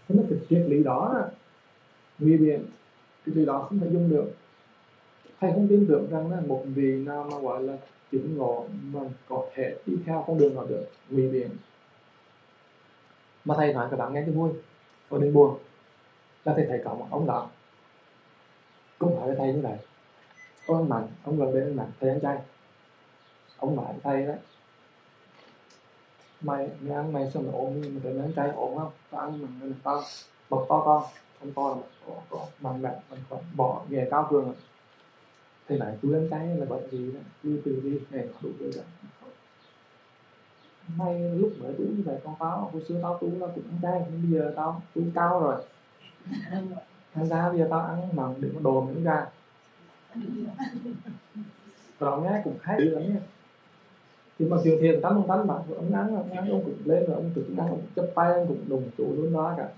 Thế mà cái triết lý đó á, nguy biện, cái lý đó không thể dùng được. Thầy không tin tưởng rằng là một vị nào mà gọi là chứng ngộ mà có thể đi theo con đường nào được, nguy biện. Mà thầy nói các bạn nghe cho vui, có đừng buồn, là thầy thấy có một ông đó cũng hỏi với thầy như vậy. Ông Mạnh, ông gần bên ông Mạnh, thầy ăn chay. Ông nói với thầy đó, mày ăn mày sao mà ốm, mà thầy ăn chay ốm không? Tao ăn mình tao bọc to con, không to là có bằng mẹ mình còn bỏ ghề cao cường. Thầy nói tôi ăn chay là bởi vì đó, tôi từ đi này nó đủ rồi đó. May lúc mới tú như vậy, con tao hồi xưa tao tú là cũng ăn chay, nhưng bây giờ tao tú cao rồi, thành ra bây giờ tao ăn mặn đừng có đồ nữa ra. Rồi nghe cũng hay lắm nha. Thì mà chuyện thiền tánh không tánh bạn, ông ăn ông cũng lên rồi ông cũng ăn, ông chấp tay, ông cũng đùng chủ luôn đó cả.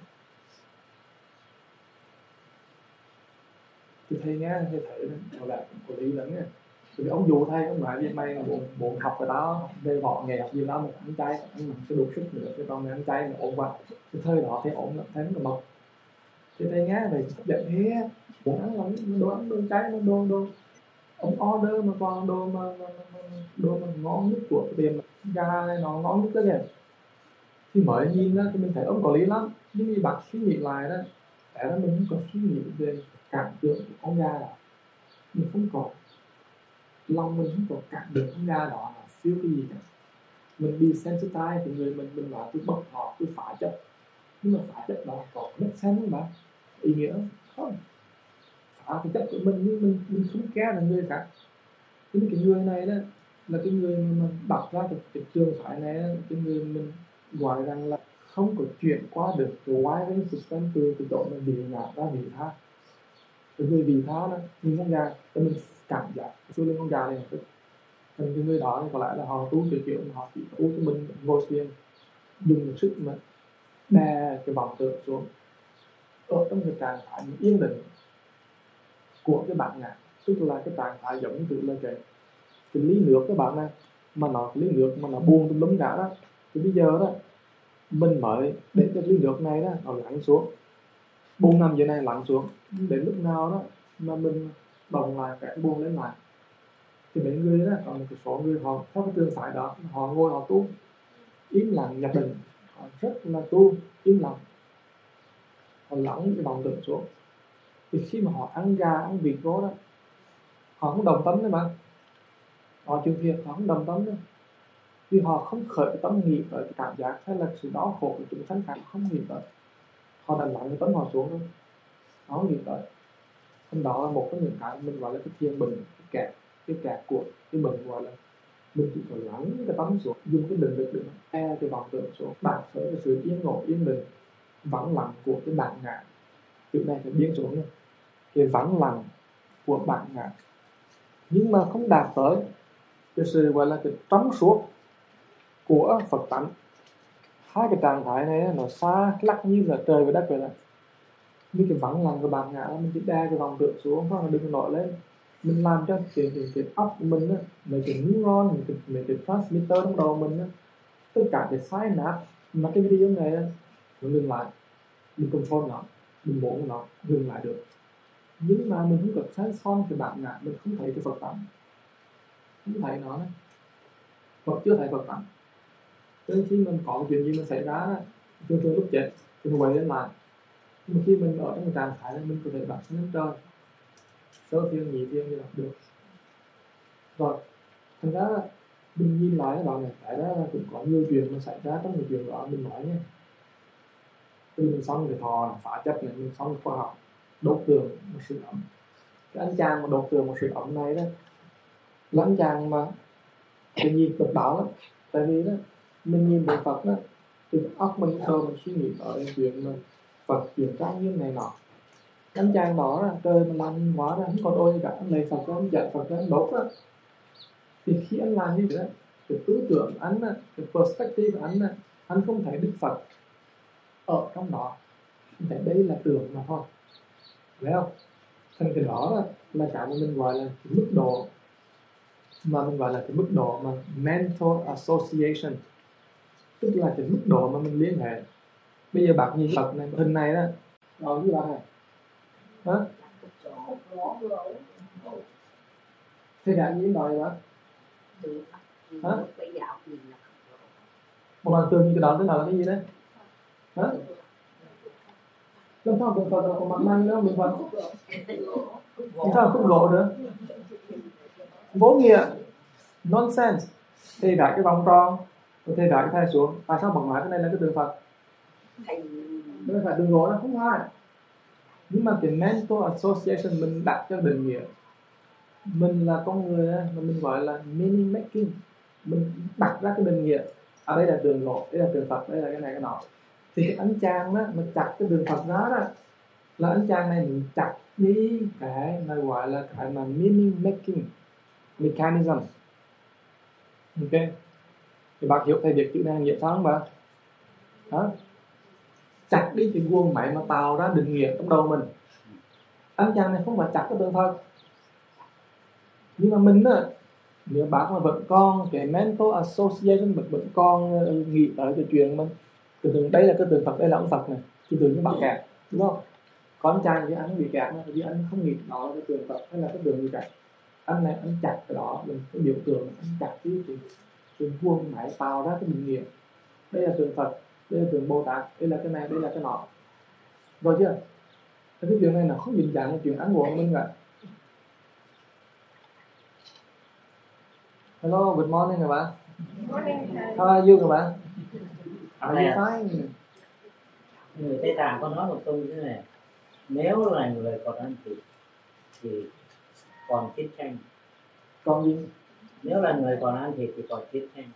Thì thầy nghe, thầy thấy gọi là cũng có lý lắm nha. Thì ông dụ thầy, ông nói với mày muốn học cái đó, về võ nghề học gì đó, mình ăn chay, ăn mặn cái đục sức nữa, cái con này ăn chay, nó ổn quá. Cái thời đó thầy ổn lắm, thấy nó mập. Thì thầy nghe này hấp dẫn thế, muốn ăn lắm, đồ ăn đồ chay, đồ ông order mà còn đồ mà ngon nhất của cái tiệm gà này nó ngon nhất đó kìa. Thì mới nhìn á thì mình thấy ông có lý lắm, nhưng mà bạn suy nghĩ lại đó, tại là mình không có suy nghĩ về cảm tưởng của con gà đó, mình không có lòng, mình không có cảm được con gà đó là feel cái gì cả. Mình bị sensitize thì người mình nói tôi bật họ, tôi phá chấp, nhưng mà phá chấp đó có make sense không bạn, ý nghĩa không? Phá cái chấp của mình, nhưng mình không care là người khác. Thế cái người này đó là cái người mà đặt ra cái trường phái này, cái người mình gọi rằng là không có chuyển qua được cái wiring system từ cái chỗ mà vị ngã ra vị tha. Cái người vị tha đó, mình con gà, thì mình cảm giác số lượng con gà này tức thành cái người đó có lẽ là họ tu cái kiểu mà họ chỉ tu cho mình ngồi thiền, dùng một sức mà đè cái vòng tượng xuống ở trong cái trạng thái yên định của cái bản ngã, tức là cái trạng thái giống như là cái ly nước các bạn này, mà nó cái ly nước mà nó buông tùm lum cả đó. Thì bây giờ đó mình mới để cho ly nước này đó nó lắng xuống, buông nằm dưới này lắng xuống, đến lúc nào đó mà mình đồng lại cái buông lên lại. Thì mấy người đó còn một cái số người họ theo cái trường phái đó, họ ngồi họ tu im lặng nhập định, họ rất là tu im lặng, họ lắng cái vòng tượng xuống. Thì khi mà họ ăn gà ăn vịt vô đó, họ không đồng tâm đấy mà, họ chịu thiệt, họ không đồng tâm đấy, vì họ không khởi cái tâm nghĩ tới cái cảm giác hay là sự đau khổ của chúng sanh khác, không nghĩ tới, họ đã lắng cái tâm họ xuống thôi, họ không nghĩ tới. Nên đó là một trong những cái mình gọi là cái thiên bình, cái kẹt của cái bình, gọi là mình chỉ cần lắng cái tâm xuống, dùng cái định lực để e cái vọng tưởng xuống, đạt tới cái sự yên ngộ yên bình vắng lặng của cái bản ngã. Chữ này phải biến xuống nha, cái vắng lặng của bản ngã, nhưng mà không đạt tới cái sự gọi là cái trong suốt của Phật tánh. Hai cái trạng thái này nó xa lắc như là trời và đất vậy đó. Như cái vắng lặng của bản ngã, mình chỉ đè cái vòng tượng xuống hoặc là đừng nổi lên, mình làm cho cái óc của mình á, mấy cái neuron, mấy cái transmitter trong đầu mình á, tất cả cái synapse mà cái video này á, nó ngừng lại, mình control nó, mình muốn nó ngừng lại được. Nhưng mà mình không có transform cái bản ngã, mình không thấy cái Phật tánh, không thấy nó, Phật chưa thấy Phật tánh. Cho nên khi mình có cái chuyện gì mình xảy ra đó, thường thường lúc chết thì nó quay lên lại. Nhưng mà khi mình ở trong cái trạng thái này, mình có thể đặt lên trời, sơ thiên nhị thiên như là được. Rồi thành ra mình nhìn lại các bạn này, tại đó cũng có nhiều chuyện mà xảy ra trong cái chuyện đó mình nói nha. Khi mình xong cái thọ phá chấp này, mình xong khoa học đốt tường một sự ẩm. Cái anh chàng mà đốt tường một sự ẩm này đó là anh chàng mà cái gì độc đáo lắm. Tại vì đó mình nhìn về Phật đó, thì óc mình sơ mình suy nghĩ ở chuyện mà Phật chuyện trang nghiêm này nọ. Anh chàng đó là trời mà lạnh quá ra không có đôi gì cả, anh lấy Phật ra, anh dạy Phật ra, anh đốt đó. Thì khi anh làm như vậy đó, cái tư tưởng anh, cái perspective của anh không thấy Đức Phật ở trong đó, anh thấy đây là tưởng mà thôi, thấy không? Thành cái đó là cái mà mình gọi là cái mức độ, mà mình gọi là cái mức độ mà mental association, tức là cái mức độ mà mình liên hệ Bây giờ bạn nhìn Phật này, hình này đó, rồi với bạn này, hả? Thế đại như nói đó, hả? Một lần tường như cái đó thế nào là cái gì đấy, hả? Làm sao tượng Phật là còn mặt manh nữa mình Phật? Làm sao cũng gỗ nữa? Vô nghĩa, nonsense. Thì đại cái vòng tròn, thì đại cái thai xuống, tại sao bằng nói cái này là cái tượng Phật? Nó phải đường gỗ nó không phải. Nhưng mà cái mental association mình đặt cho định nghĩa, mình là con người mà mình gọi là meaning making, mình đặt ra cái định nghĩa, ở đây là đường gỗ, đây là tượng Phật, đây là cái này cái nọ, thì cái ánh chang đó mà chặt cái đường Phật đó đó là ánh chang này mình chặt đi cái mà gọi là cái mà meaning making mechanism. Ok, thì bạn hiểu thầy việc chữ này nghĩa sao không bạn? Đó, chặt đi cái guồng máy mà tạo ra định nghĩa trong đầu mình. Ánh chang này không phải chặt cái tượng Phật, nhưng mà mình á, nếu bác mà vẫn còn cái mental association, vẫn còn nghĩ tới cái chuyện mình cái tượng đây là cái tượng Phật, đây là ông Phật này, thì tự nhiên bác kẹt, đúng không? Con trai thì anh bị kẹt này, vì anh không nghĩ nó là cái tượng Phật hay là cái tượng gì cả. Anh này anh chặt cái đó, cái biểu tượng anh chặt cái vuông máy tạo ra cái định nghĩa. Đây là tượng Phật, đây là tượng Bồ Tát, đây là cái này, đây là cái nọ, rồi chưa? Cái chuyện này nó không dính dáng cái chuyện ăn uống của mình cả. Hello, good morning các bạn. How are you các bạn? Are you fine? Người Tây Tạng có nói một câu như thế này: nếu là người còn ăn thịt thì còn chiến tranh. Còn gì? Nếu là người còn ăn thịt thì còn chiến tranh.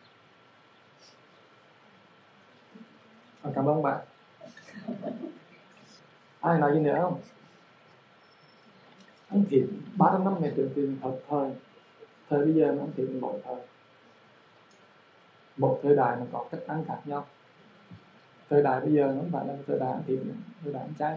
Cảm ơn bạn. Ai nói gì nữa không? Ăn thịt 300 năm ngày trước thì thật thời bây giờ nó ăn thịt mỗi thời. Một thời đại nó có cách ăn khác nhau. Thời đại bây giờ nó không phải là thời đại ăn thịt nữa, thời đại ăn chay.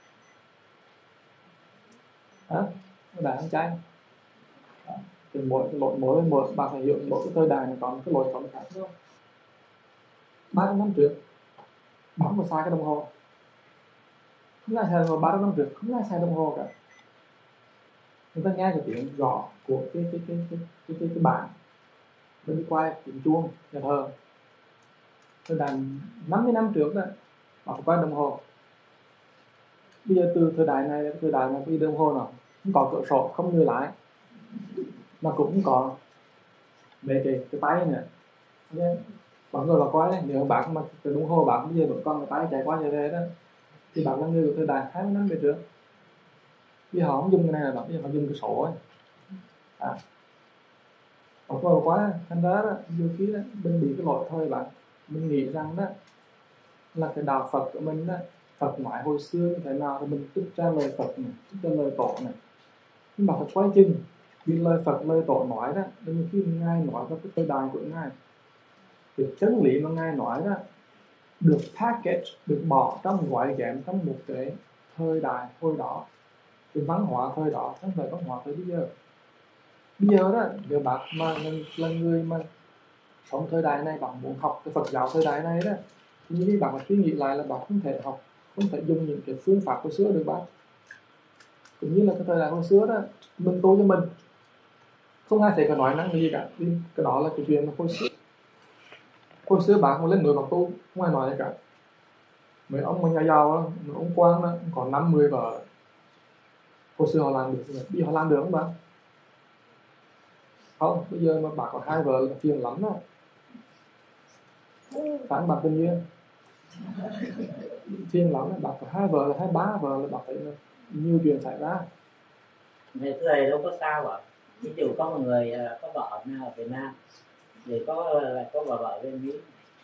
Hả? Thời đại ăn chay. Thì mỗi bạn phải hiểu mỗi cái thời đại nó có một cái lối sống khác nhau. 300 năm trước bấm một sai cái đồng hồ, không ai xài đồng hồ. 300 năm trước không ai xài đồng hồ cả. Người ta nghe cái tiếng gõ của cái bản bên đi qua tiếng chuông nhà thờ. Thời đại 50 năm trước đó họ qua đồng hồ. Bây giờ từ thời đại này đến thời đại mà đi đồng hồ nào không có cửa sổ, không người lái, mà cũng không có về cái tay nữa. Mọi người vào qua đấy, nếu bạn mà từ đồng hồ bạn bây giờ vẫn còn cái tay chạy qua như thế đó thì bạn là người của thời đại 20 năm về trước. Vì họ không dùng cái này là bây giờ họ dùng cái sổ ấy. Họ vào quá thành ra đó nhiều khi đó mình bị cái lỗi thời bạn, mình nghĩ rằng đó là cái đạo Phật của mình đó, Phật nói hồi xưa như thế nào thì mình tích ra lời Phật này, tích ra lời tổ này, nhưng mà phải quay chừng vì lời Phật lời tổ nói đó, nhiều khi Ngài nói trong cái thời đại của Ngài, cái chân lý mà Ngài nói đó được package, được bỏ trong gói ghém trong một cái thời đại hồi đó, cái văn hóa thời đó, không phải văn hóa thời bây giờ. Bây giờ đó, nếu bạn mà là người mà sống thời đại này, bạn muốn học cái Phật giáo thời đại này đó, thì như bạn phải suy nghĩ lại là bạn không thể học, không thể dùng những cái phương pháp hồi xưa được bạn. Cũng như là cái thời đại hồi xưa đó, mình tu cho mình, không ai thể có nói năng gì cả. Cái đó là cái chuyện mà hồi xưa bạn còn lên núi bạn tu, không ai nói gì cả. Mấy ông mà nhà giàu đó, ông Quang đó, còn 5-10 vợ. Hồi xưa họ làm được, bây giờ họ làm được không bạn? Không, bây giờ mà bạn có 2 vợ là phiền lắm đó. Phản bạn tình duyên phiền lắm, bạn có 2 vợ là 2-3 vợ là bạn thấy nhiều chuyện xảy ra. Này thầy đâu có sao ạ. Ví dụ có một người có vợ ở Việt Nam thì có vợ bên Mỹ,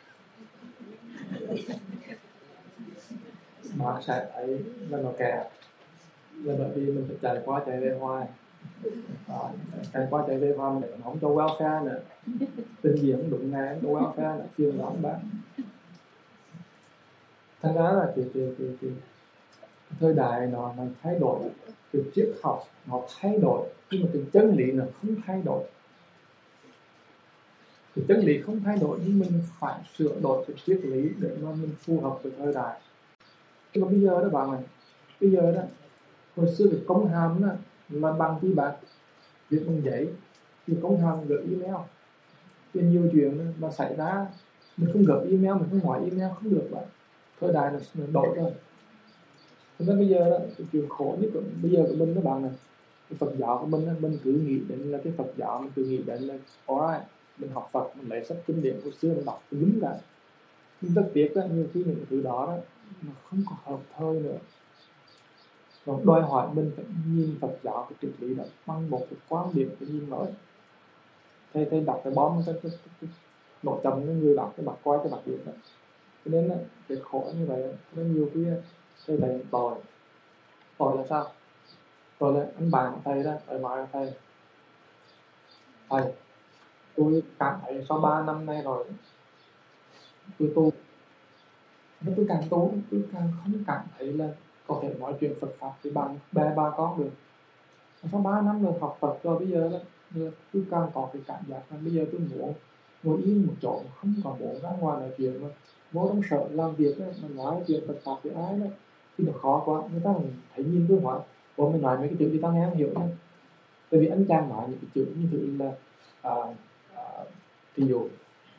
Bạn sẽ thấy là nó kẹt, là bởi vì mình phải chạy qua chạy về hoài. Đó, chạy qua chạy về hoài mình không cho welfare nữa, tình diện không đúng ngày không cho welfare nữa, phiền lắm bạn. Thành ra là cái thời đại nó thay đổi, cái triết học nó thay đổi, nhưng mà cái chân lý nó không thay đổi. Cái chân lý không thay đổi nhưng mình phải sửa đổi cái triết lý để mà mình phù hợp với thời đại. Nhưng mà bây giờ đó bạn này, bây giờ đó hồi xưa cái công hàm đó là bằng chi bạn viết bằng giấy, thì công hàm gửi email, thì nhiều chuyện mà xảy ra mình không gửi email, mình không hỏi email không được bạn, thời đại nó đổi rồi. Cho nên bây giờ đó cái chuyện khổ nhất bây giờ của mình các bạn này, cái Phật giáo của mình cứ nghĩ đến là cái Phật giáo, mình cứ nghĩ đến là alright, mình học Phật, mình lấy sách kinh điển của xưa mình đọc cái đúng cả. Nhưng rất tiếc đó, nhiều khi những thứ đó nó không có hợp thời nữa, nó đòi hỏi mình phải nhìn Phật giáo cái triết lý đó bằng một cái quan điểm, cái nhìn mới. Thầy đọc cái bom cái nổ chầm cái người đọc cái mặt coi cái mặt điện đó, cho nên là cái khổ như vậy. Nên nhiều khi thầy thấy tội là sao? Tội là anh bạn của thầy đó, thầy nói là thầy tôi cảm thấy sau 3 năm nay rồi tôi tu, nhưng tôi càng tu tôi càng không cảm thấy là có thể nói chuyện Phật pháp với bạn bè ba con được. Sau 3 năm rồi học Phật rồi, bây giờ đó tôi càng có cái cảm giác là bây giờ tôi muốn ngồi yên một chỗ, không còn muốn ra ngoài nói chuyện mà vô trong sở làm việc đó, mà nói chuyện Phật pháp với ai đó thì nó khó quá. Người ta thấy nhìn tôi hỏi ủa mình nói mấy cái chữ thì tao nghe không hiểu nữa. Tại vì anh chàng nói những cái chữ như thế là ví dụ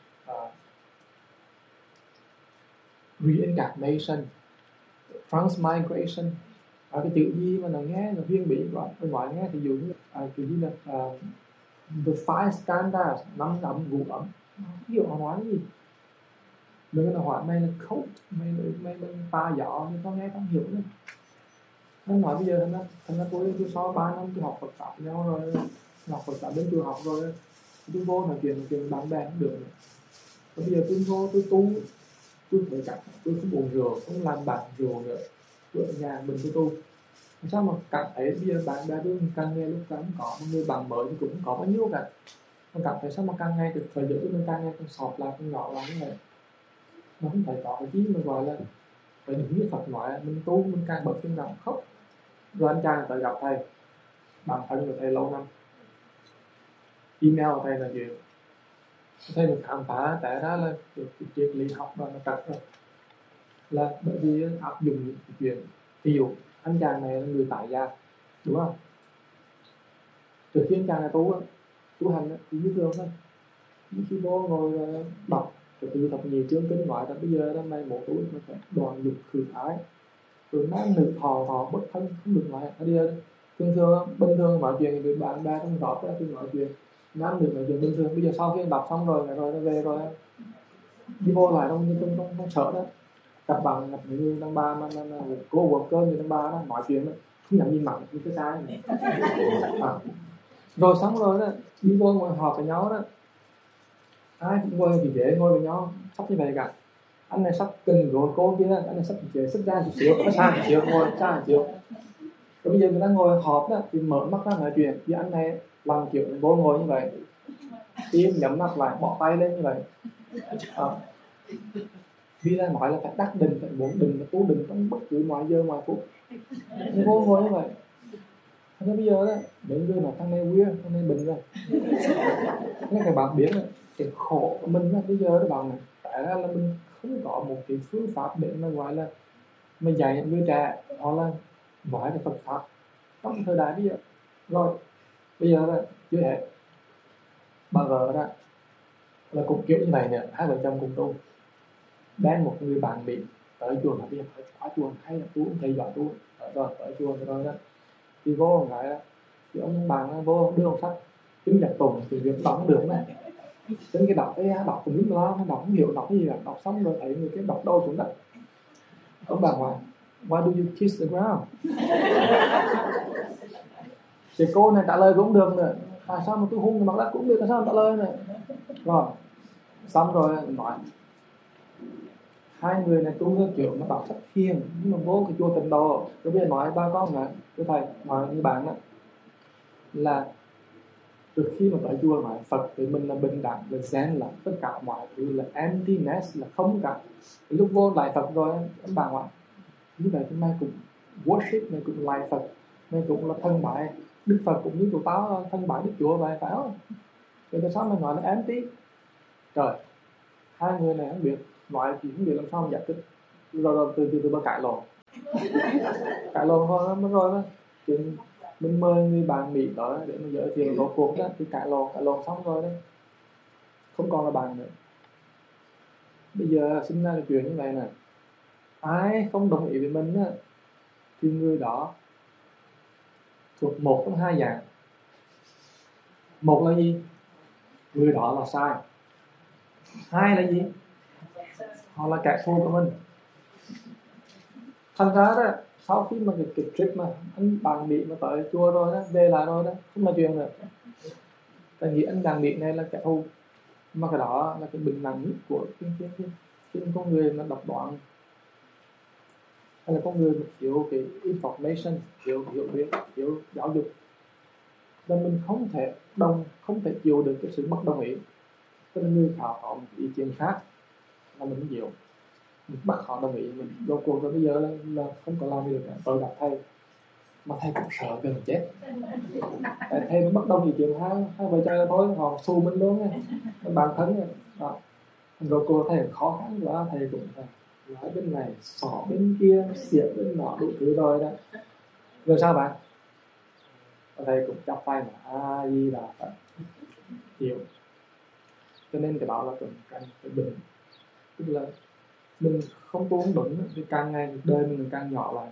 reincarnation, transmigration, cái chữ gì mà nó nghe nó huyền bí quá, tôi nói nghe thì dụ như cái gì là the five standards, 5 ấm ngũ ấm, ví dụ họ nói cái gì, đừng có hỏi mày là coach, mày ta giỏ thì tao nghe không hiểu nữa. Nó nói bây giờ thành ra tôi sau 3 năm tôi học Phật pháp nhau rồi, học Phật pháp đến chùa học rồi, tôi vô nói chuyện bạn bè không được nữa. Bây giờ tôi vô tôi tu, tôi phải chắc tôi không uống rượu, không làm bạn rượu nữa, tôi ở nhà mình tôi tu. Sao mà cảm thấy bây giờ bạn bè tôi càng nghe lúc càng có một người bạn mới thì cũng không có bao nhiêu cả, mà cảm thấy sao mà càng ngày từ thời gian tôi càng nghe càng sọt lại càng nhỏ lại như vậy. Nó không phải có cái gì mà gọi là phải đúng như Phật nói mình tu mình càng bớt phiền não khóc. Rồi anh chàng tới gặp thầy, bạn thân của thầy lâu năm, email của thầy là chuyện thầy mình khám phá tại ra là cái triết lý học đó nó trật rồi, là bởi vì áp dụng những cái chuyện ví dụ anh chàng này là người tại gia đúng không, trước khi anh chàng này tu hành thì như thường thôi, như khi vô ngồi đọc cái từ thập nhị chương kinh nói là bây giờ năm nay một tuổi mà phải đoàn dục khử ái, rồi nam nữ thọ bất thân không được nói ở đây thường bình thường nói chuyện với bạn bè trong đó tôi nói chuyện nam nữ nói chuyện bình thường. Bây giờ sau khi đọc xong rồi nó về rồi đi vô lại trong sở đó, gặp bạn gặp những người đàn bà mà cô vợ cơ người đàn bà đó nói chuyện đó không nhận nhìn mặt như cái sai này. Rồi xong rồi đó đi vô ngồi họp với nhau đó, ai cũng ngồi thì dễ ngồi với nhau sắp như vậy cả, anh này sắp cần rồi cô kia, anh này sắp dễ sắp ra chút xíu, nó xa chút xíu ngồi xa chút xíu. Rồi bây giờ người ta ngồi họp đó thì mở mắt ra nói chuyện, thì anh này làm kiểu vô ngồi như vậy, tim nhắm mắt lại bỏ tay lên như vậy. Vì là nói là phải đắc định, phải muốn định, phải tu định trong bất cứ mọi giờ mọi phút, vô ngồi như vậy. Thế bây giờ đó mấy người nói thằng này weird, thằng này bệnh rồi. Nên các bạn biết là cái khổ của mình là bây giờ các bạn này, tại ra là mình không có một cái phương pháp để mà gọi là mà dạy những người trẻ họ là nói về Phật pháp trong thời đại bây giờ. Rồi bây giờ là chưa hết, bà vợ đó là cũng kiểu như này nè, hai vợ chồng cùng tu, đang một người bạn bị tới chùa, mà bây giờ phải khóa chùa hay là tu cũng thầy giỏi tu rồi tới chùa rồi đó thì vô một cái đó thì ông bạn vô đưa một sách kinh nhật tùng thì việc đọc được này, đến cái đọc cái đọc cùng lúc đó nó đọc không hiểu đọc cái gì là đọc xong rồi thấy người cái đọc đâu xuống đất. Ông bà hỏi why do you kiss the ground? Thì cô này trả lời cũng được nữa, tại sao mà tôi hung cái mặt đất cũng được, tại sao mà trả lời nữa. Rồi xong rồi nói hai người này tu theo kiểu nó đọc sách thiền nhưng mà vô cái chùa Tịnh Độ. Tôi bây giờ nói ba con này, tôi thầy nói như bạn đó là từ khi mà tới chùa nói Phật thì mình là bình đẳng, là zen, là tất cả mọi thứ là emptiness, là không cả. Lúc vô lại Phật rồi các bạn hỏi như vậy thì mày cũng worship, mày cũng lại Phật, mày cũng là thân bại Đức Phật cũng như tụi tao thân bại Đức Chúa vậy phải không? Thì tại sao mày nói là empty? Trời, hai người này không biết nói thì không biết làm sao mà giải thích, rồi từ từ bà cãi lộn. cãi lộn thôi mất rồi đó. Chuyện mình mời người bạn Mỹ đó để mà giới thiệu rốt cuộc đó thì cãi lộn xong rồi đấy, không còn là bạn nữa. Bây giờ sinh ra cái chuyện như vậy nè, ai không đồng ý với mình á thì người đó thuộc một trong hai dạng. Một là gì? Người đó là sai. Hai là gì? Họ là kẻ thù của mình. Thành ra đó, sau khi mà cái trip mà anh bạn Mỹ mà tới chùa rồi đó, về lại rồi đó, không là chuyện nữa. Tại vì anh bạn Mỹ này là kẻ thù, mà cái đó là cái bình nặng nhất của cái con người mà độc đoán, hay là con người mà thiếu cái information, thiếu hiểu biết, thiếu giáo dục, và mình không thể chịu được cái sự bất đồng ý. Cho nên người khác có một ý kiến khác là mình không chịu, mình bắt họ đồng ý, mình vô cuộc rồi bây giờ là không có làm được nữa. Tôi gặp thầy mà thầy cũng sợ gần chết, tại thầy nó bất đồng ý kiến hai vợ chồng thôi, họ xù mình luôn nha, bản thân đó. Rồi cô thầy khó khăn quá, thầy cũng nói bên này xỏ bên kia, xiết bên nọ đủ thứ rồi đó. Rồi sao bạn? Thầy cũng chắp tay mà Di Đà Phật, hiểu. Cho nên cái đó là cần phải bình, tức là mình không tu đúng thì càng ngày đời mình càng nhỏ lại.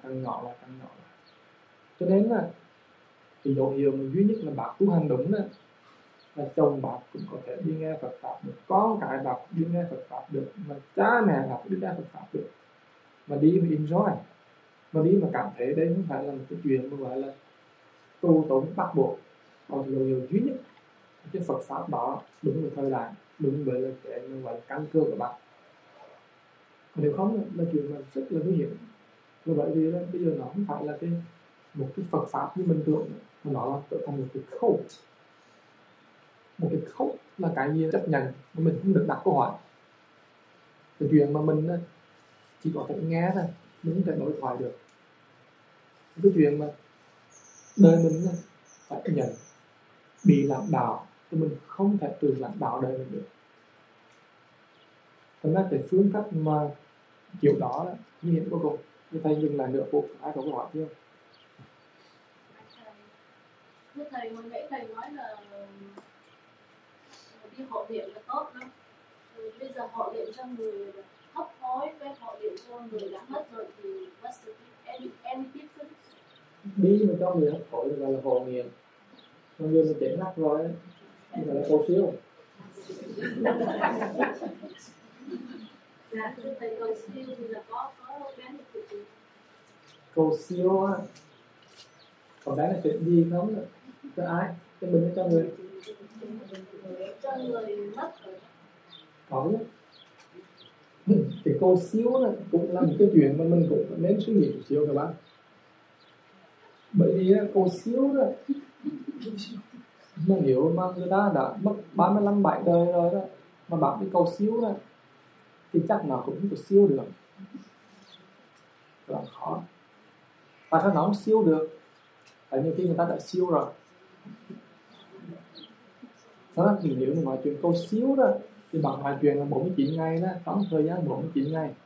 Cho nên là cái dấu hiệu mình duy nhất là bạn tu hành đúng đó, là chồng bạn cũng có thể đi nghe Phật pháp được, con cái bạn cũng đi nghe Phật pháp được, mà cha mẹ bạn cũng đi nghe Phật pháp được, mà đi mà enjoy, mà đi mà cảm thấy đây không phải là một cái chuyện mà gọi là tu tốn bắt buộc. Còn dấu hiệu duy nhất cái Phật pháp đó đúng với thời đại, đúng với là cái gọi là căn cơ của bạn. Nếu không là chuyện mà rất là nguy hiểm. Vì bởi vì là bây giờ nó không phải là một cái Phật pháp như mình tưởng, mà nó là trở thành một cái cult. Một cái cult là cái gì chấp nhận mà mình không được đặt câu hỏi. Cái chuyện mà mình chỉ có thể nghe thôi, mình không thể đối thoại được. Cái chuyện mà đời mình phải nhận bị lãnh đạo thì mình không thể tự lãnh đạo đời mình được. Thành ra cái phương cách mà kiểu đó nguy hiểm vô cùng. Như thầy dừng lại nửa phút, ai có câu hỏi chưa? Thưa thầy, hồi nãy thầy nói là đi hộ niệm là tốt lắm. Bây giờ họ niệm cho người hấp hối với họ niệm cho người đã mất rồi thì what's any difference? Đi mà cho người hấp hối thì gọi là hộ niệm, còn người mà chết ngắt rồi ấy thì gọi là cầu siêu. Là thầy cầu siêu thì là có benefit gì? Cầu siêu á, còn benefit gì không? Cho ai? Cho mình hay cho người? Cho người mất rồi. Có chứ. Cái cầu siêu này cũng là một cái chuyện mà mình cũng nên suy nghĩ một xíu các bạn. Bởi vì cầu siêu đó, mà nếu mà người ta đã mất 35-7 đời rồi đó, mà bạn đi cầu siêu đó thì chắc nó cũng không có siêu được, rất là khó. Tại sao nó không siêu được? Tại nhiều khi người ta đã siêu rồi. Đó thì nếu mà nói chuyện cầu siêu đó thì bạn nói chuyện là 49 ngày đó, trong thời gian 49 ngày.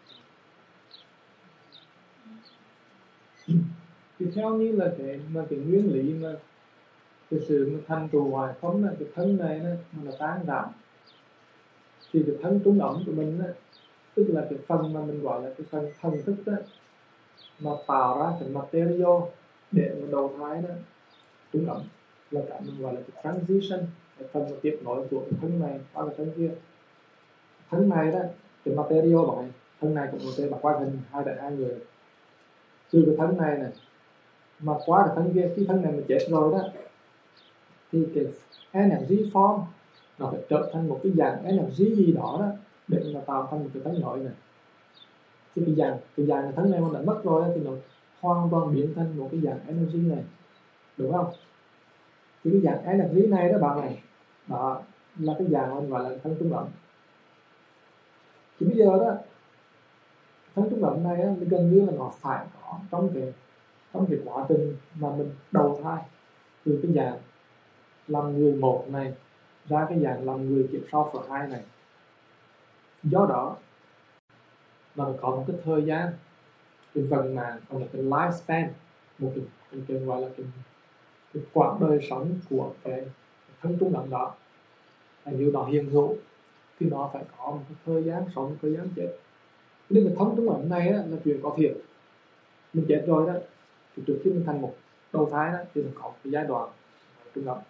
Thì theo như là cái nguyên lý mà cái sự mà thành trụ hoài không là cái thân này mà nó tan giảm, thì cái thân trung ấm của mình tức là cái phần mà mình gọi là cái phần thần thức đó, mà tạo ra cái material để mà đầu thai đó, trung ấm là cái mình gọi là cái transition, cái phần mà tiếp nối của cái thân này qua cái thân kia. Thân này đó, cái material vậy, thân này cũng có thể bạc qua hình hai người, từ cái thân này này mà qua cái thân kia, khi thân này mà chết rồi đó thì cái energy form nó phải trở thành một cái dạng energy gì đó đó để mà tạo thành một cái thân nội này. Thì cái dạng thân này mà đã mất rồi thì nó hoàn toàn biến thành một cái dạng energy này, đúng không? Thì cái dạng energy này đó bạn này, đó là cái dạng mình gọi là thân trung ấm. Thì bây giờ đó, thân trung ấm này gần như là nó phải có trong cái quá trình mà mình đầu thai, từ cái dạng làm người một này ra cái dạng làm người kiếp sau for hai này. Do đó mà có một cái thời gian cái vận mạng, còn là cái lifespan, một cái gọi là cái quãng đời sống của cái thân trung ấm đó. Nếu nó hiện hữu thì nó phải có một cái thời gian sống, một thời gian chết. Nên cái thân trung ấm này á, là chuyện có thiệt. Mình chết rồi đó, thì trước khi mình thành một đầu thai đó, thì nó có một cái giai đoạn trung ấm.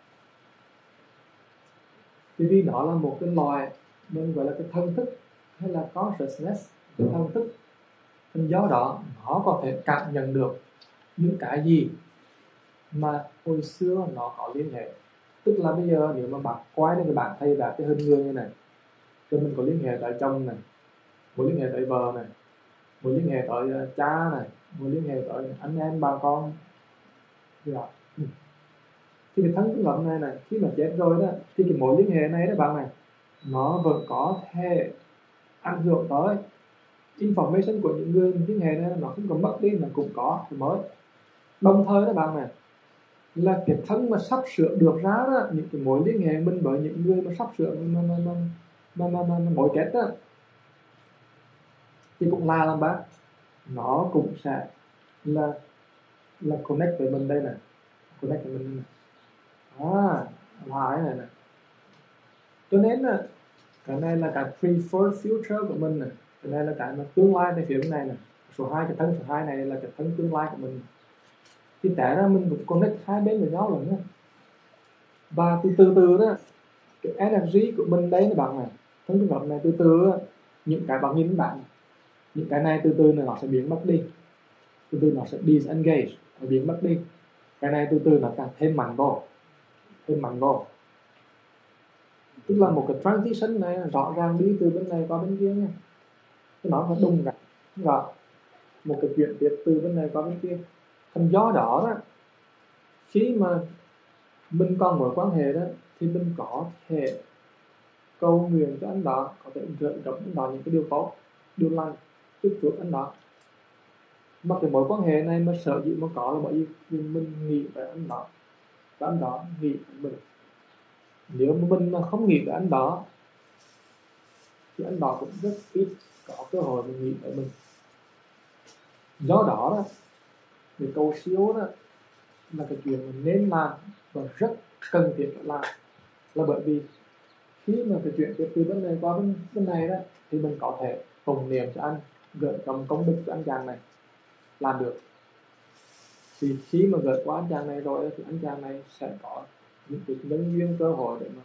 Thì vì nó là một cái loài mình gọi là cái thân thức hay là consciousness, cái thân thức, nên do đó nó có thể cảm nhận được những cái gì mà hồi xưa nó có liên hệ. Tức là bây giờ nếu mà bạn quay lên cái bản thầy đạt cái hình người như này, rồi mình có liên hệ tới chồng này, mối liên hệ tới vợ này, mối liên hệ tới cha này, mối liên hệ tới anh em bà con. Dạ. Thì cái thân trung ấm này khi mà chết rồi đó, thì cái mối liên hệ này đó bạn này, nó vẫn có thể ảnh hưởng tới information của những người liên hệ này, nó không có mất đi, nó cũng có thì mới. Đồng thời đó bạn này, là cái thân mà sắp sửa được ra đó, những cái mối liên hệ mình với những người mà sắp sửa mà mối kết đó, thì cũng là làm bác, nó cũng sẽ là connect với mình đây này, connect với mình đây này, là cái này. Cho nên là cái này là cái preferred future của mình này, cái này là cái mà tương laiในphía bên này này, số 2, cái thân số 2 này là cái thân tương lai của mình. Thì tại ra mình cũng connect hai bên với nhau rồi nhá. Và từ từ đó, cái energy của mình đấy các bạn này, thân tương hợp này từ từ những cái bạn nhìn bạn, những cái này từ từ này nó sẽ biến mất đi, từ từ nó sẽ disengage, nó biến mất đi. Cái này từ từ nó càng thêm mạnh vô, thêm mạnh vô. Tức là một cái transition này rõ ràng đi từ bên này qua bên kia nha, cái nó phải đùng cả, rồi một cái chuyển tiếp từ bên này qua bên kia. Thành do đó khi mà mình còn mối quan hệ đó, thì mình có thể cầu nguyện cho anh đó, có thể gửi gắm anh đó những cái điều tốt, điều lành, chúc phước anh đó. Mà cái mối quan hệ này mà sợ gì mà có là bởi vì mình nghĩ về anh đó và anh đó nghĩ về mình. Nếu mà mình mà không nghĩ về anh đó thì anh đó cũng rất ít có cơ hội mình nghĩ về mình. Do đó cái cầu siêu đó là cái chuyện mình nên làm và rất cần thiết phải làm, là bởi vì khi mà cái chuyện tiếp từ bên này qua bên này đó, thì mình có thể tụng niệm cho anh, gửi cầm công đức cho anh chàng này làm được. Thì khi mà gửi qua anh chàng này rồi thì anh chàng này sẽ có những cái nhân duyên cơ hội để mà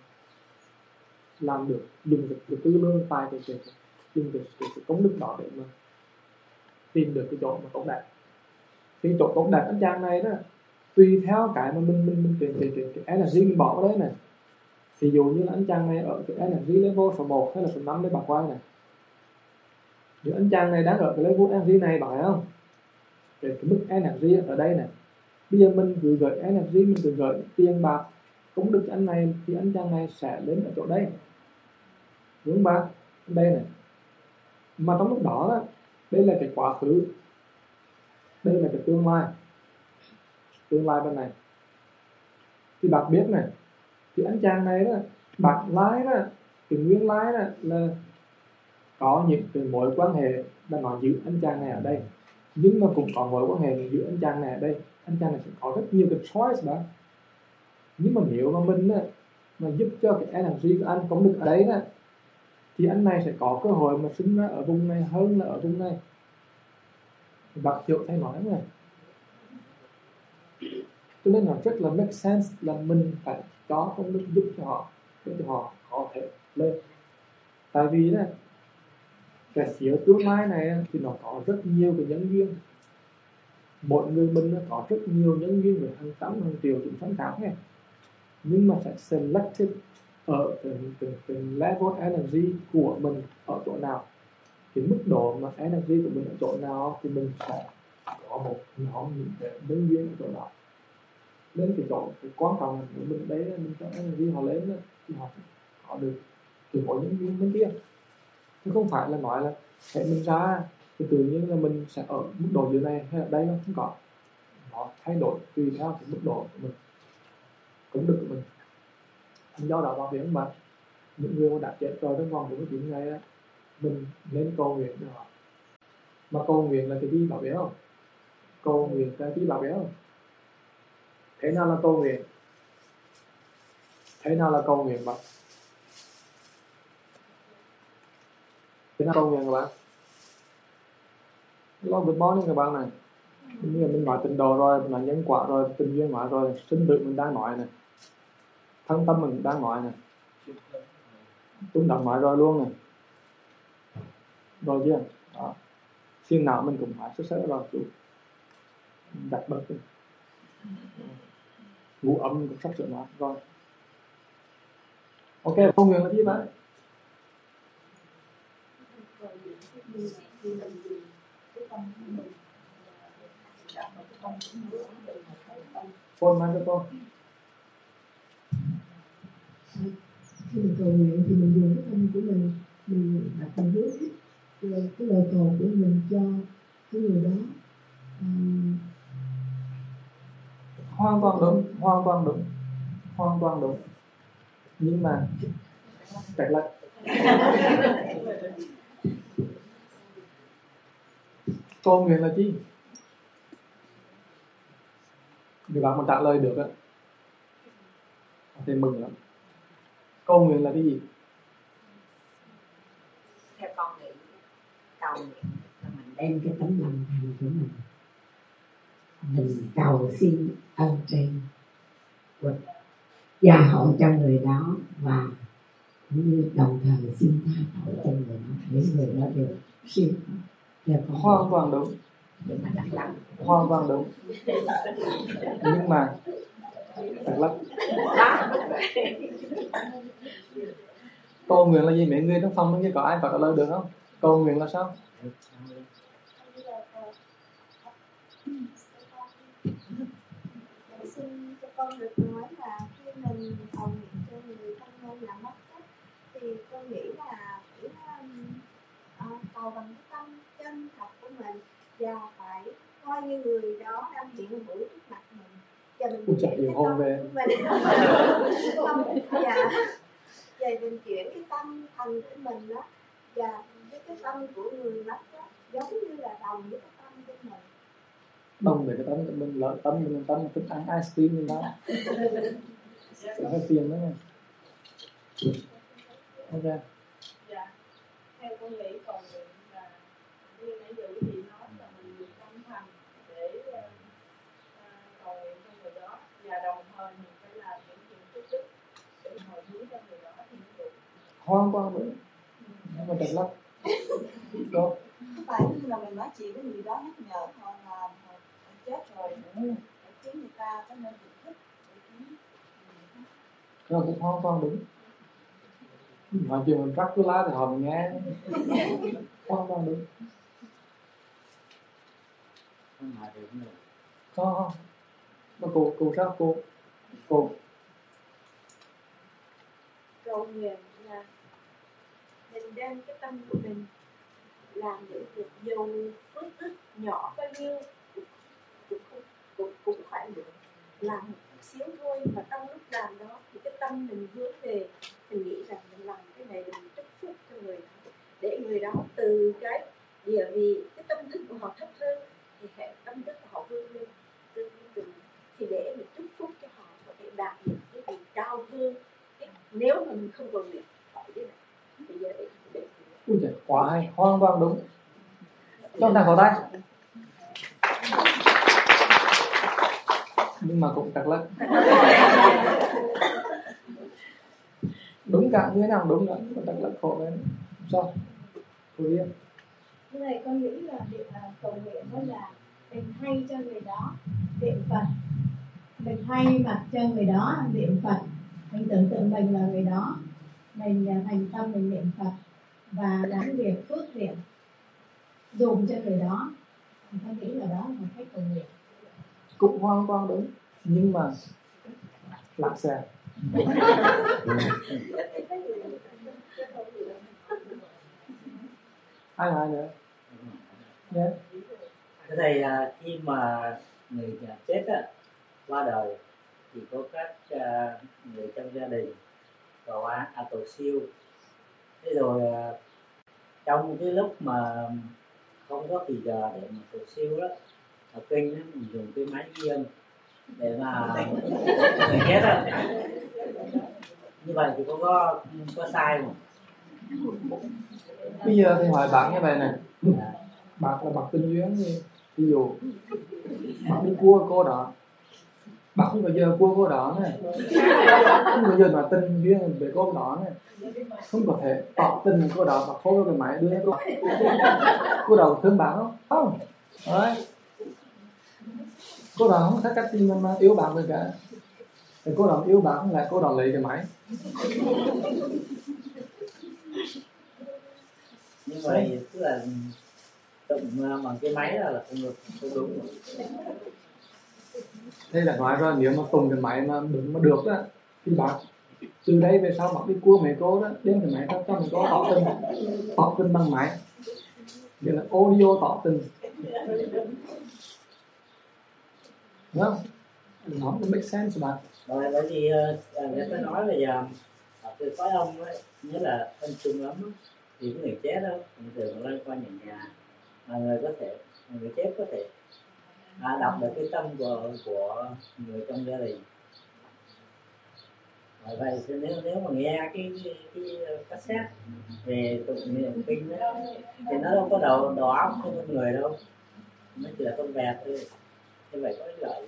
làm được, dùng cái tư lương tài dùng cái công đức đó để mà tìm được cái chỗ mà tốt đẹp. Thì chỗ tốt đẹp anh chàng này đó, tùy theo cái mà mình cái energy mình bỏ vào đấy này. Ví dụ như là anh chàng này ở cái energy level số 1 hay là số 5 đấy bạn quay này, nếu anh chàng này đang ở cái level energy này bạn thấy không, cái mức energy ở đây này, bây giờ mình cứ gửi energy, mình cứ gửi tiền bạc công đức cho anh này, thì anh chàng này sẽ đến ở chỗ đây, đúng không bạn, đây này. Mà trong lúc đó đây là cái quá khứ, đây là cái tương lai bên này. Thì bạn biết này, thì anh chàng này đó, bạn lái đó, cái nguyên lái đó là có những cái mối quan hệ là nó giữ anh chàng này ở đây, nhưng mà cũng có mối quan hệ giữ anh chàng này ở đây. Anh chàng này sẽ có rất nhiều cái choice đó. Nhưng mà nếu mà mình mà giúp cho cái energy của anh công đức ở đấy đó, thì anh này sẽ có cơ hội mà sinh ra ở vùng này hơn là ở vùng này. Bác Hiệu thầy nói này, cho nên là rất là make sense là mình phải có công đức giúp cho họ, để cho họ có thể lên. Tại vì đó, cái phía tương lai này thì nó có rất nhiều cái nhân duyên. Mỗi người mình nó có rất nhiều nhân duyên với hàng trăm hàng triệu chúng sanh khác này, nhưng mà sẽ selective ở cái level energy của mình ở chỗ nào, cái mức độ mà energy của mình ở chỗ nào, thì mình sẽ có một nhóm những cái nhân duyên ở chỗ đó. Đến cái chỗ cái quan trọng của mình đấy là mình cho energy họ lên đó, thì họ có được cái mỗi nhân duyên bên kia. Chứ không phải là nói là sẽ mình ra thì tự nhiên là mình sẽ ở mức độ dưới này hay ở đây, không có. Nó thay đổi tùy theo cái mức độ của mình, công đức của mình. Do đó bảo hiểm mà những người mà đã chết rồi trong vòng 49 ngày đó, mình nên cầu nguyện cho họ, Mà cầu nguyện là cái gì bảo biết không? Cầu nguyện là cái gì bảo biết không? Thế nào là cầu nguyện? Thế nào là cầu nguyện bạn? Thế nào cầu nguyện các bạn? Hello, good morning các bạn này. Như là mình nói tịnh độ rồi, mình nói nhân quả rồi, tình duyên nói rồi, sinh tử mình đang nói này, thân tâm mình đang nói này, chúng đã nói rồi luôn này, rồi chưa? Đó. Phiền não mình cũng phải sơ rồi, chú đặt bật đi. Ngủ ấm cũng sắp sửa nói rồi. Ok, cầu nguyện là gì bạn? Phone microphone. Khi mình cầu nguyện thì mình dùng cái tâm của mình đặt mình hướng cái lời cầu của mình cho cái người đó. Hoàn toàn đúng, hoàn toàn đúng, hoàn toàn đúng. Nhưng mà chắc là cầu nguyện là gì? Nếu bạn mà trả lời được á thì mừng lắm. Cầu nguyện là cái gì? Theo con nghĩ cầu nguyện là mình đem cái tấm lòng thành của mình cầu xin ơn trên của gia hộ cho người đó, và cũng như đồng thời xin tha tội cho người đó để người đó được siêu thoát. Hoàn toàn đúng, hoàn toàn đúng. Nhưng mà thật lắm. Cầu nguyện là gì? Mấy người trong phòng bên kia có ai có trả lời được không? Cầu nguyện là sao? Xin cho con được nói là khi mình cầu nguyện cho người thân nhân là mất tích thì con nghĩ là phải cầu bằng cái tâm chân thật của mình, và phải coi như người đó đang hiện hữu trước mặt mình, và mình chuyển cái tâm của mình và mình chuyển cái tâm thành của mình đó, và với cái tâm của người mất đó, giống như là đồng với cái tâm của mình. Đồng với cái tâm của mình, lỡ tâm mình thích ăn ice cream như đó sẽ hơi phiền đó nha. Ok. Dạ, theo con nghĩ cầu nguyện là như nãy giờ quý vị nói là mình dùng tâm thành để cầu nguyện cho người đó, và đồng thời mình phải làm những chuyện phước đức để hồi hướng cho người đó thì mới được. Hoàn toàn đúng. Nhưng mà thật lắm. Đó. Không phải như là mình nói chuyện với người đó nhắc nhở họ là chết rồi để khiến người ta có nên nhận thức. Cái đó cũng hoàn toàn đúng. Nói chuyện mình Dracula thì họ mình nghe. Hoàn toàn đúng. Không mà được nữa. Không. Mà cô sao cô Cầu nguyện là mình đem cái tâm của mình làm những việc dù phước đức nhỏ bao nhiêu cũng phải được làm một chút xíu thôi, mà trong lúc làm đó thì cái tâm mình hướng về, mình nghĩ rằng mình làm cái này là mình chúc phúc cho người đó, để người đó từ cái địa vị cái tâm thức của họ thấp hơn thì hệ tâm thức của họ vươn lên thì để mình chúc phúc cho họ có thể đạt được cái vị cao hơn. Nếu mà mình không còn nguyện hỏi thế này bây giờ để ui trời, quá hay, hoàn toàn đúng. Trong thằng có tay. Nhưng mà cũng thật lắm. Đúng cả như thế nào đúng cả, nhưng mà thật lắm khổ lên. Sao? Cô biết. Cái này con nghĩ là việc cầu nguyện đó là mình thay cho người đó niệm Phật, mình thay mặt cho người đó niệm Phật, mình tưởng tượng mình là người đó, mình thành tâm mình niệm Phật và làm việc phước thiện dùng cho người đó. Con nghĩ là đó là một cách cầu nguyện. Cũng hoàn toàn đúng, nhưng mà lạc xà. Ai nữa? Yeah. Thế thì khi mà người nhà chết qua đời thì có các người trong gia đình cầu cầu siêu. Thế rồi trong cái lúc mà không có thì giờ để mà cầu siêu đó, ở kênh đó, mình dùng cái máy ghi âm để mà người chết đó. Như vậy thì có sai không? Bây giờ thì hỏi bạn như vậy này, bạn là bạn tình duyên gì? Ví dụ bạn đi cua cô đó, bạn không bao giờ cua cô đó này, không bao giờ mà tình duyên về cô đó này, không có thể tỏ tình cô đó và khôi cái máy đưa cô đó thương bạn không? Không. Đấy. Cô đó không có cách gì mà yêu bạn được cả. Thì cô đó yêu bạn là cô đó lấy cái máy. Như vậy tức là tụng bằng cái máy là không được, không đúng rồi. Thế là nói rồi, nếu mà tụng cái máy mà đúng mà được đó thì bạn từ đây về sau bạn đi cua mấy cô đó đem cái máy ra cho mấy cô tỏ tình bằng máy, nghĩa là audio tỏ tình, đúng không? Nó không make sense bạn. Rồi bởi vì người ta nói là giờ cái phái âm ấy, nghĩa là âm trung ấm ấy, thì cái người chết đó thường lên qua nhà mà người chết có thể đọc được cái tâm của người trong gia đình. Bởi vậy thì nếu mà nghe cái cassette về tụng niệm kinh đó, thì nó đâu có đầu óc của con người đâu, nó chỉ là con vẹt thôi. Như vậy có ích lợi.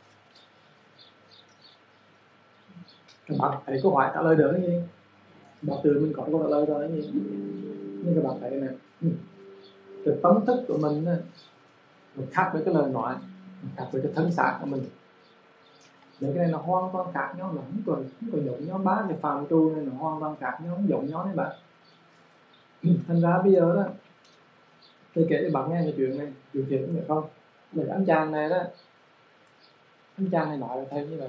Các bạn thấy câu hỏi trả lời được cái gì? Bạn tự mình có câu trả lời rồi cái gì? Nhưng các bạn thấy này, cái tâm thức của mình nó khác với cái lời nói, nó khác với cái thân xác của mình. Để cái này nó hoàn toàn khác nhau, nó không có giống nhau, ba cái phạm trù này nó hoàn toàn khác nhau, không giống nhau đấy bạn. Thành ra bây giờ đó, tôi kể cho bạn nghe cái chuyện này, chuyện thiệt cũng được không? Là anh chàng này đó, anh chàng này nói với thầy như vậy: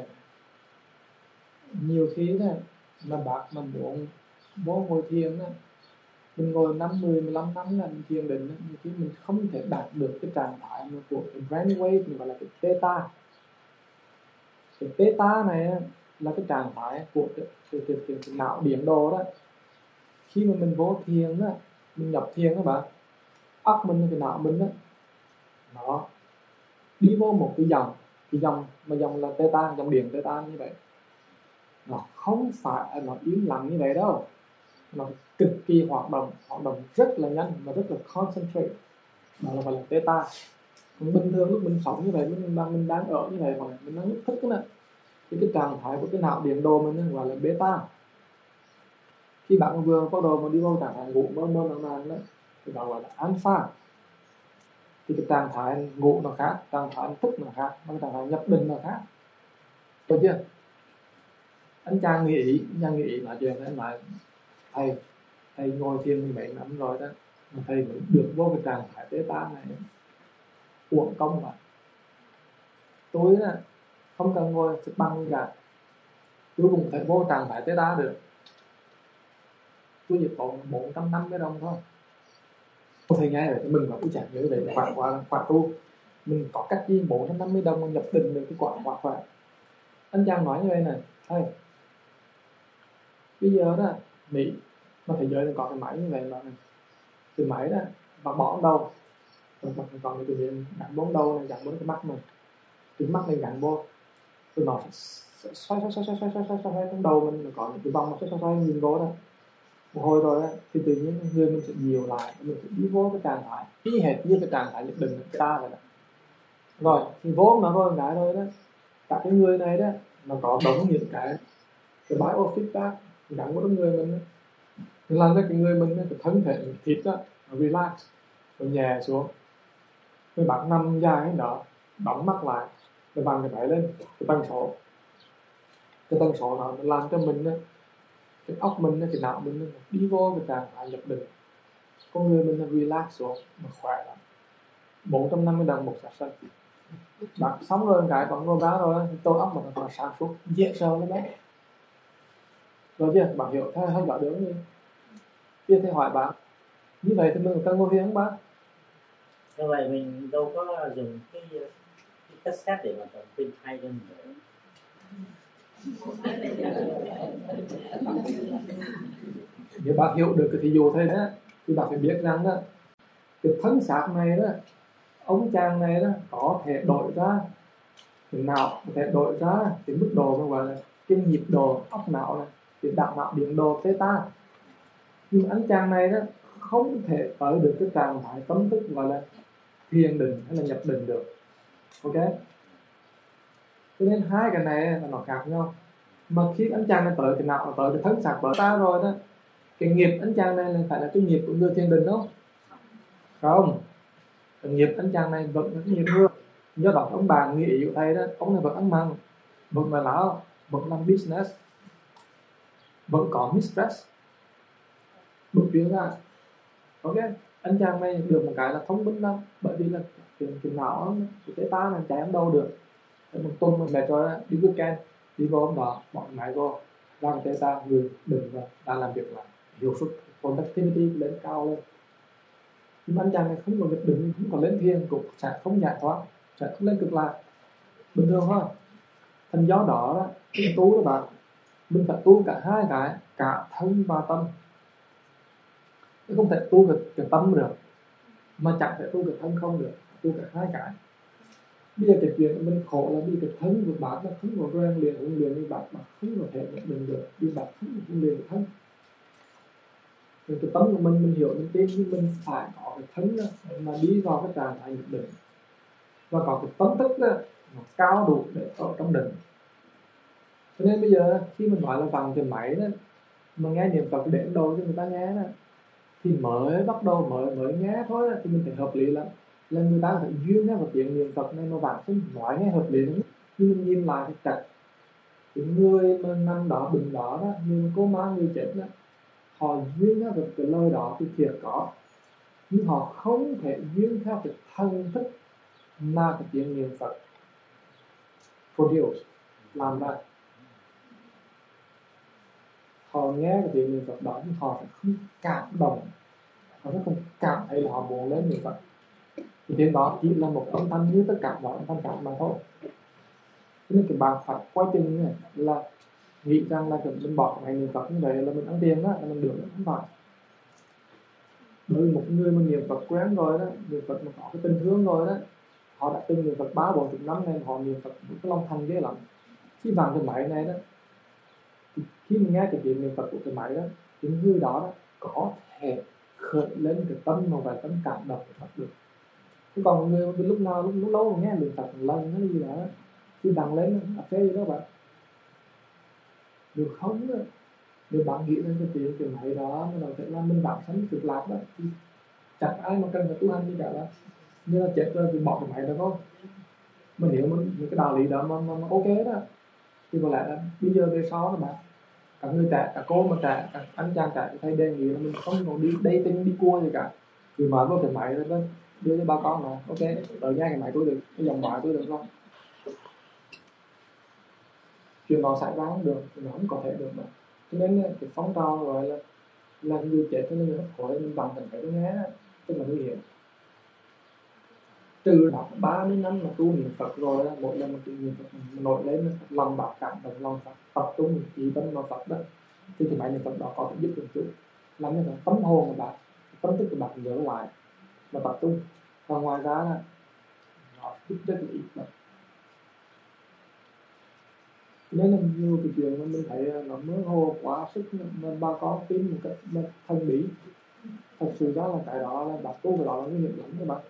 nhiều khi đó mà bác mà muốn vô ngồi thiền đó, mình ngồi 5-10-15 năm là mình thiền định đó, nhiều khi mình không thể đạt được cái trạng thái của cái brainwave, mình gọi là cái theta. Cái theta này là cái trạng thái của cái não điện đồ đó. Khi mà mình vô thiền đó, mình nhập thiền đó bạn, óc mình, cái não mình đó, nó đi vô một cái dòng mà dòng là theta, dòng điện theta như vậy. Nó không phải nó im lặng như vậy đâu, nó cực kỳ hoạt động rất là nhanh và rất là concentrate, đó là gọi là theta. Còn bình thường lúc mình sống như vậy, mình đang ở như vậy mà mình đang thức đó, thì cái trạng thái của cái não điện đồ mình gọi là beta. Khi bạn vừa bắt đầu mà đi vào trạng thái ngủ mơ màng đó thì nó gọi là alpha. Thì cái trạng thái ngủ nó khác, trạng thái thức nó khác, và trạng thái nhập định nó khác, được chưa? Anh chàng nghĩ ý nói chuyện với anh nói: thầy ngồi thiền 17 năm rồi đó, mà thầy vẫn được vô cái trạng thái theta này, uổng công mà. Tôi đó không cần ngồi xếp bằng gì cả, tôi cũng phải vô trạng thái theta được. Tôi chỉ có 450 đồng thôi. Thầy nghe rồi thì mình có chẳng nhớ về khoản tu, mình có cách gì 450 đồng mà nhập định được cái quả vậy. Anh chàng nói như vậy này: thầy, bây giờ đó Mỹ mà thế giới có cái máy như vậy mà cái máy đó và bỏ đâu, còn cái chuyện gắn bốn đầu này, gắn bốn cái mắt này, cái mắt này gắn vô, rồi nó xoay trong đầu mình, có những cái vòng nó xoay nhìn vô đó. Một hồi rồi đó, thì tự nhiên người mình sẽ dịu lại, mình sẽ đi vô cái trạng thái y hệt như cái trạng thái nhận định của ta vậy đó. Rồi thì vô nó rồi cái rồi đó, cả cái người này đó nó có đóng những cái biofeedback gắn với người mình đó, làm cho cái người mình cái thân thể thịt đó nó relax, nó nhẹ xuống. Người bạn nằm dài đó, đóng mắt lại, rồi bằng cái máy lên cái tần số nó làm cho mình đó, cái óc mình, cái não mình đi vô cái trạng thái nhập định, con người mình relax xuống, nó khỏe lắm. 450 đồng một session. Bạn xong rồi cái bạn ngồi ra rồi, tôi óc mình nó sáng suốt, dễ sợ lắm đấy. Rồi chưa? Bạn hiểu theo rõ được không? Tiếp theo hỏi bạn, như vậy thì mình cần ngồi thiền không bạn? Như vậy mình đâu có dùng cái cassette để mà tụng kinh hay cho mình nữa. Nếu bạn hiểu được cái thí dụ thế đó, thì bạn phải biết rằng đó, cái thân xác này đó, ông chàng này đó có thể đổi ra cái não, có thể đổi ra cái mức độ mà gọi là cái nhịp độ óc não này, cái đạo não điện độ theta. Nhưng anh chàng này đó không thể tới được cái trạng thái tâm thức gọi là thiền định hay là nhập định được. Ok, cho nên hai cái này là nó khác nhau. Mà khi anh chàng này tới cái não, tới cái thân xác của ta rồi đó, cái nghiệp anh chàng này là phải là cái nghiệp của người thiền định không? Không, cái nghiệp anh chàng này vẫn là cái nghiệp hương. Do đó ông bà nghĩ ý của thầy đó, ông này vẫn ăn mặn, vẫn là lão, vẫn làm business, vẫn có mistress, bực chuyện ra. Ok, anh chàng này được một cái là thông minh lắm, bởi vì là cái não cái ta là chạy không đâu được. Một tuần mình mệt rồi đi weekend, đi vô hôm đó mọi máy vô ra cái ta người đừng và đã làm việc lại, hiệu suất productivity lên cao lên. Nhưng anh chàng này không có việc đừng, không có lên thiền cũng sẽ không giải thoát, sẽ không lên cực lạc bình thường thôi. Thành do đó đó, cái tu đó bạn, mình phải tu cả hai cái, cả thân và tâm. Mình không thể tu cái tâm được, mà chẳng thể tu cái thân không được, tu cả hai cái. Bây giờ cái chuyện mình khổ là vì cái thân của bạn nó không có rèn luyện huấn luyện như bạn mà không có thể nhận định được, vì bạn không có huấn luyện cái thân. Rồi cái tâm của mình hiểu những cái như mình phải có cái thân đó, mà đi vào cái trạng thái nhận định và có cái tâm thức đó nó cao đủ để ở trong định. Cho nên bây giờ khi mình nói là bằng cái máy đó mà nghe niệm Phật đến đâu cho người ta nghe đó, thì mới bắt đầu mới nghe thôi đó, thì mình phải hợp lý lắm. Là người ta phải duyên theo cái tiếng niệm Phật này mà bạn không nói nghe hợp lý lắm. Nhưng mình nhìn lại cái trật cái người mà nằm đó bệnh đó đó, như cô má người chết đó, họ duyên theo cái lời đó thì thiệt có, nhưng họ không thể duyên theo cái thân thức mà cái tiếng niệm Phật produce làm ra. Họ nghe cái tiếng niệm Phật đó nhưng họ sẽ không cảm động, họ sẽ không cảm thấy là họ muốn lên niệm Phật. Thì tiếng đó chỉ là một âm thanh như tất cả mọi âm thanh khác mà thôi. Cho nên cái bạn phải quay chừng này là nghĩ rằng là mình bỏ ngày niệm Phật như vậy là mình ăn tiền đó, là mình được, không phải. Đối với một người mà niệm Phật quen rồi đó, niệm Phật mà có cái tình thương rồi đó, họ đã từng niệm Phật 30-40 năm nên họ niệm Phật một cái lòng thành ghê lắm. Khi vào cái máy này đó, thì khi mình nghe cái tiếng niệm Phật của cái máy đó, cái người đó đó có thể khởi lên cái tâm mà phải tâm cảm động Phật được. Chứ còn người lúc nào lúc lâu mà nghe niệm Phật lần hay gì đó khi đằng lên là phê gì đó bạn được không đó. Nếu bạn nghĩ đến cái chuyện cái máy đó nó sẽ làm mình bản thân cực lạc đó, thì chẳng ai mà cần phải tu hành như cả đó. Như là chết rồi thì bỏ cái máy đó không. Mà nếu mà những cái đạo lý đó mà ok đó, thì có lẽ là bây giờ về sau đó bạn, cả người trẻ, cả cô mà trẻ, cả anh chàng trẻ thì thầy đề nghị là mình không có đi dating đi cua gì cả, cứ nói vô cái máy đó đưa cho ba con mà ok tới nghe cái máy tôi được, cái dòng máy tôi được không. Chuyện đó xảy ra không được thì nó không có thể được mà. Cho nên cái phong trào gọi là người chết cho nên người hấp hối mình bằng thành phải nghe đó, tức là nguy hiểm. Trừ đó 30 năm mà tu niệm Phật rồi đó, mỗi lần mà tu niệm Phật nổi lên lòng bạc cảm động, lòng Phật tập trung chỉ tâm vào Phật đó, thì cái máy niệm Phật đó có thể giúp được chút làm cho tâm hồn của bạn, tâm thức của bạn nhớ lại và tập trung. Và ngoài ra là nó giúp rất là ít mà. Nên là nhiều cái chuyện mà mình thấy nó mơ hồ quá sức mà bà con tin một cách thần bí, thật sự đó là cái đó là bạn tu cái đó là nguy hiểm lắm các bạn.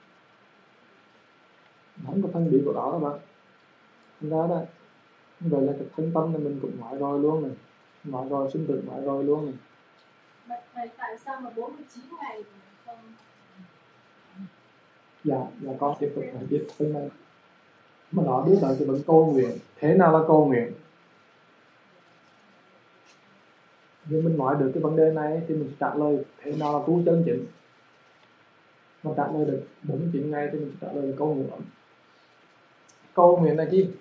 Không có thân bị của đó các bạn. Đó đó, vậy là cái thân tâm này mình cũng nói rồi luôn này, nói rồi sinh tử nói rồi luôn này. Vậy tại sao mà 49 ngày không? Dạ con tiếp tục nói tiếp bên này. Mà nó đưa tới cái vấn cầu nguyện. Thế nào là cầu nguyện? Nếu mình nói được cái vấn đề này thì mình trả lời thế nào là tu chân chính. Mà trả lời được 49 ngày thì mình trả lời được cầu nguyện. Cầu nguyện là gì?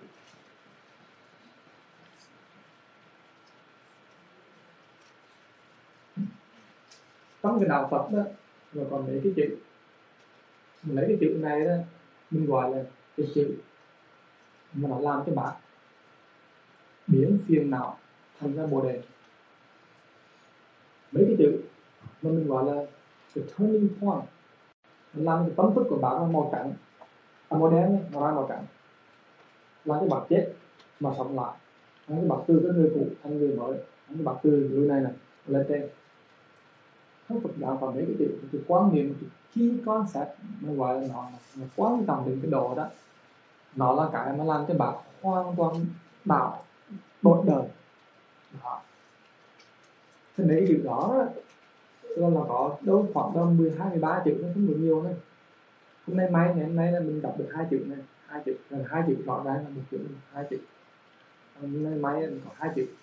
Trong cái đạo Phật đó, rồi còn lấy cái chữ, mình lấy cái chữ này đó, mình gọi là cái chữ mà nó làm cho bạn biến phiền não thành ra bồ đề. Mấy cái chữ mà mình gọi là the turning point, mình làm cái tâm thức của bạn là màu trắng, màu đen nó ra màu trắng, là cái bạn chết mà sống lại, cái bạn từ cái người cũ thành người mới, cái bạn từ người này lên trên. Không Phật giáo còn mấy cái quan niệm, cái key concept nó gọi là nó quan trọng đến cái độ đó, nó là cái mà làm cho bạn hoàn toàn đạo đổi đời đó. Thế mấy chữ đó là có đâu khoảng đâu 12, 13 chữ, nó không được nhiều nữa. Hôm nay là mình đọc được 2 chữ này, 2 chữ, là 2 chữ rõ ràng là một chữ, 2 chữ. Hôm nay mình có 2 chữ.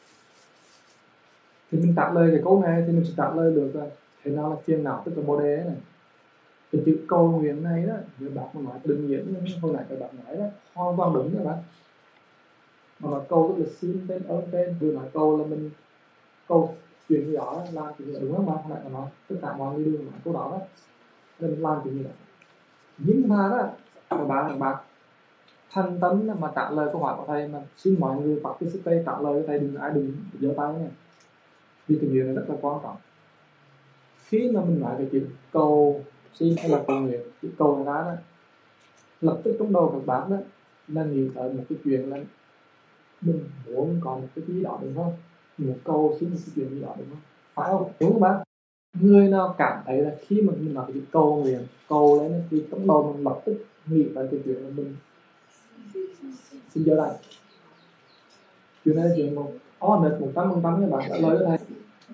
Thì mình trả lời cái câu này thì mình sẽ trả lời được là thế nào là phiền não, tức là bồ đề này. Cái chữ cầu nguyện này đó, như bạn nói đừng diễn hồi nãy các bạn nói đó, hoàn toàn đúng các bạn. Mà nói câu tức là xin tên ơn tên, vừa nói câu là mình câu chuyện gì đó làm chuyện gì đó, đúng không bạn? Hồi nãy nói tất cả mọi người đều nói câu đó đó, nên mình làm chuyện gì đó. Nhưng mà đó các bạn thành tâm mà trả lời câu hỏi của thầy, mà xin mọi người participate trả lời thầy, đừng ai đừng giơ tay nha, vì cái chuyện này rất là quan trọng. Khi mà mình nói về chuyện cầu xin hay là cầu nguyện, cái cầu này đó, lập tức trong đầu các bạn đó là nghĩ tới một cái chuyện là mình muốn có một cái gì đó, đúng không? Một cầu xin một cái chuyện gì đó, đúng không? Phải không? Đúng không bạn? Người nào cảm thấy là khi mà mình nói cái cầu nguyện, cầu lên thì trong đầu mình lập tức nghĩ tới cái chuyện là mình xin giơ tay. Chuyện này là chuyện một honest 100% các bạn trả lời cho thầy.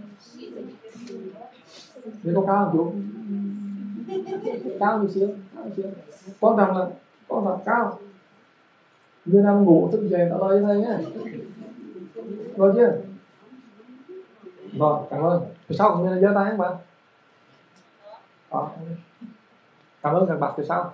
Nếu có cao một chút, cao một xíu, quan trọng là cao. Người nào ngủ thức dậy trả lời cho thầy nhé, rồi chưa? Rồi, cảm ơn. Từ sau cũng nên giơ tay các bạn. Đó. Cảm ơn các bạn. Từ sau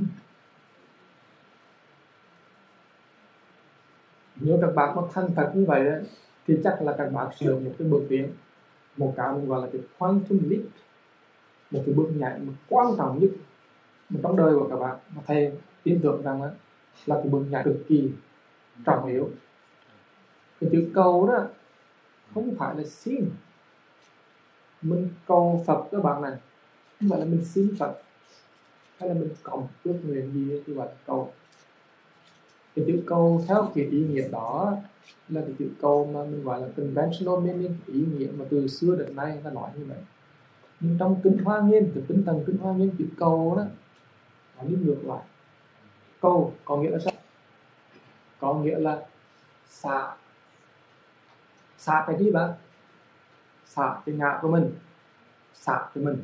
nếu các bạn có thành thật như vậy đấy, thì chắc là các bạn sẽ được một cái bước tiến, một cái mình gọi là cái quantum leap, một cái bước nhảy mà quan trọng nhất mà trong đời của các bạn, mà thầy tin tưởng rằng là cái bước nhảy cực kỳ trọng yếu. Cái chữ cầu đó không phải là xin, mình cầu Phật các bạn này, không phải là mình xin Phật hay là mình có một ước nguyện gì thì gọi là cầu. Cái chữ cầu theo cái ý nghĩa đó là cái chữ cầu mà mình gọi là conventional meaning, ý nghĩa mà từ xưa đến nay ta nói như vậy. Nhưng trong kinh Hoa Nghiêm, từ tinh thần kinh Hoa Nghiêm, chữ cầu đó nó đi ngược lại. Cầu có nghĩa là sao? Có nghĩa là xả cái gì bạn? Xả cái ngã của mình, xả cho mình.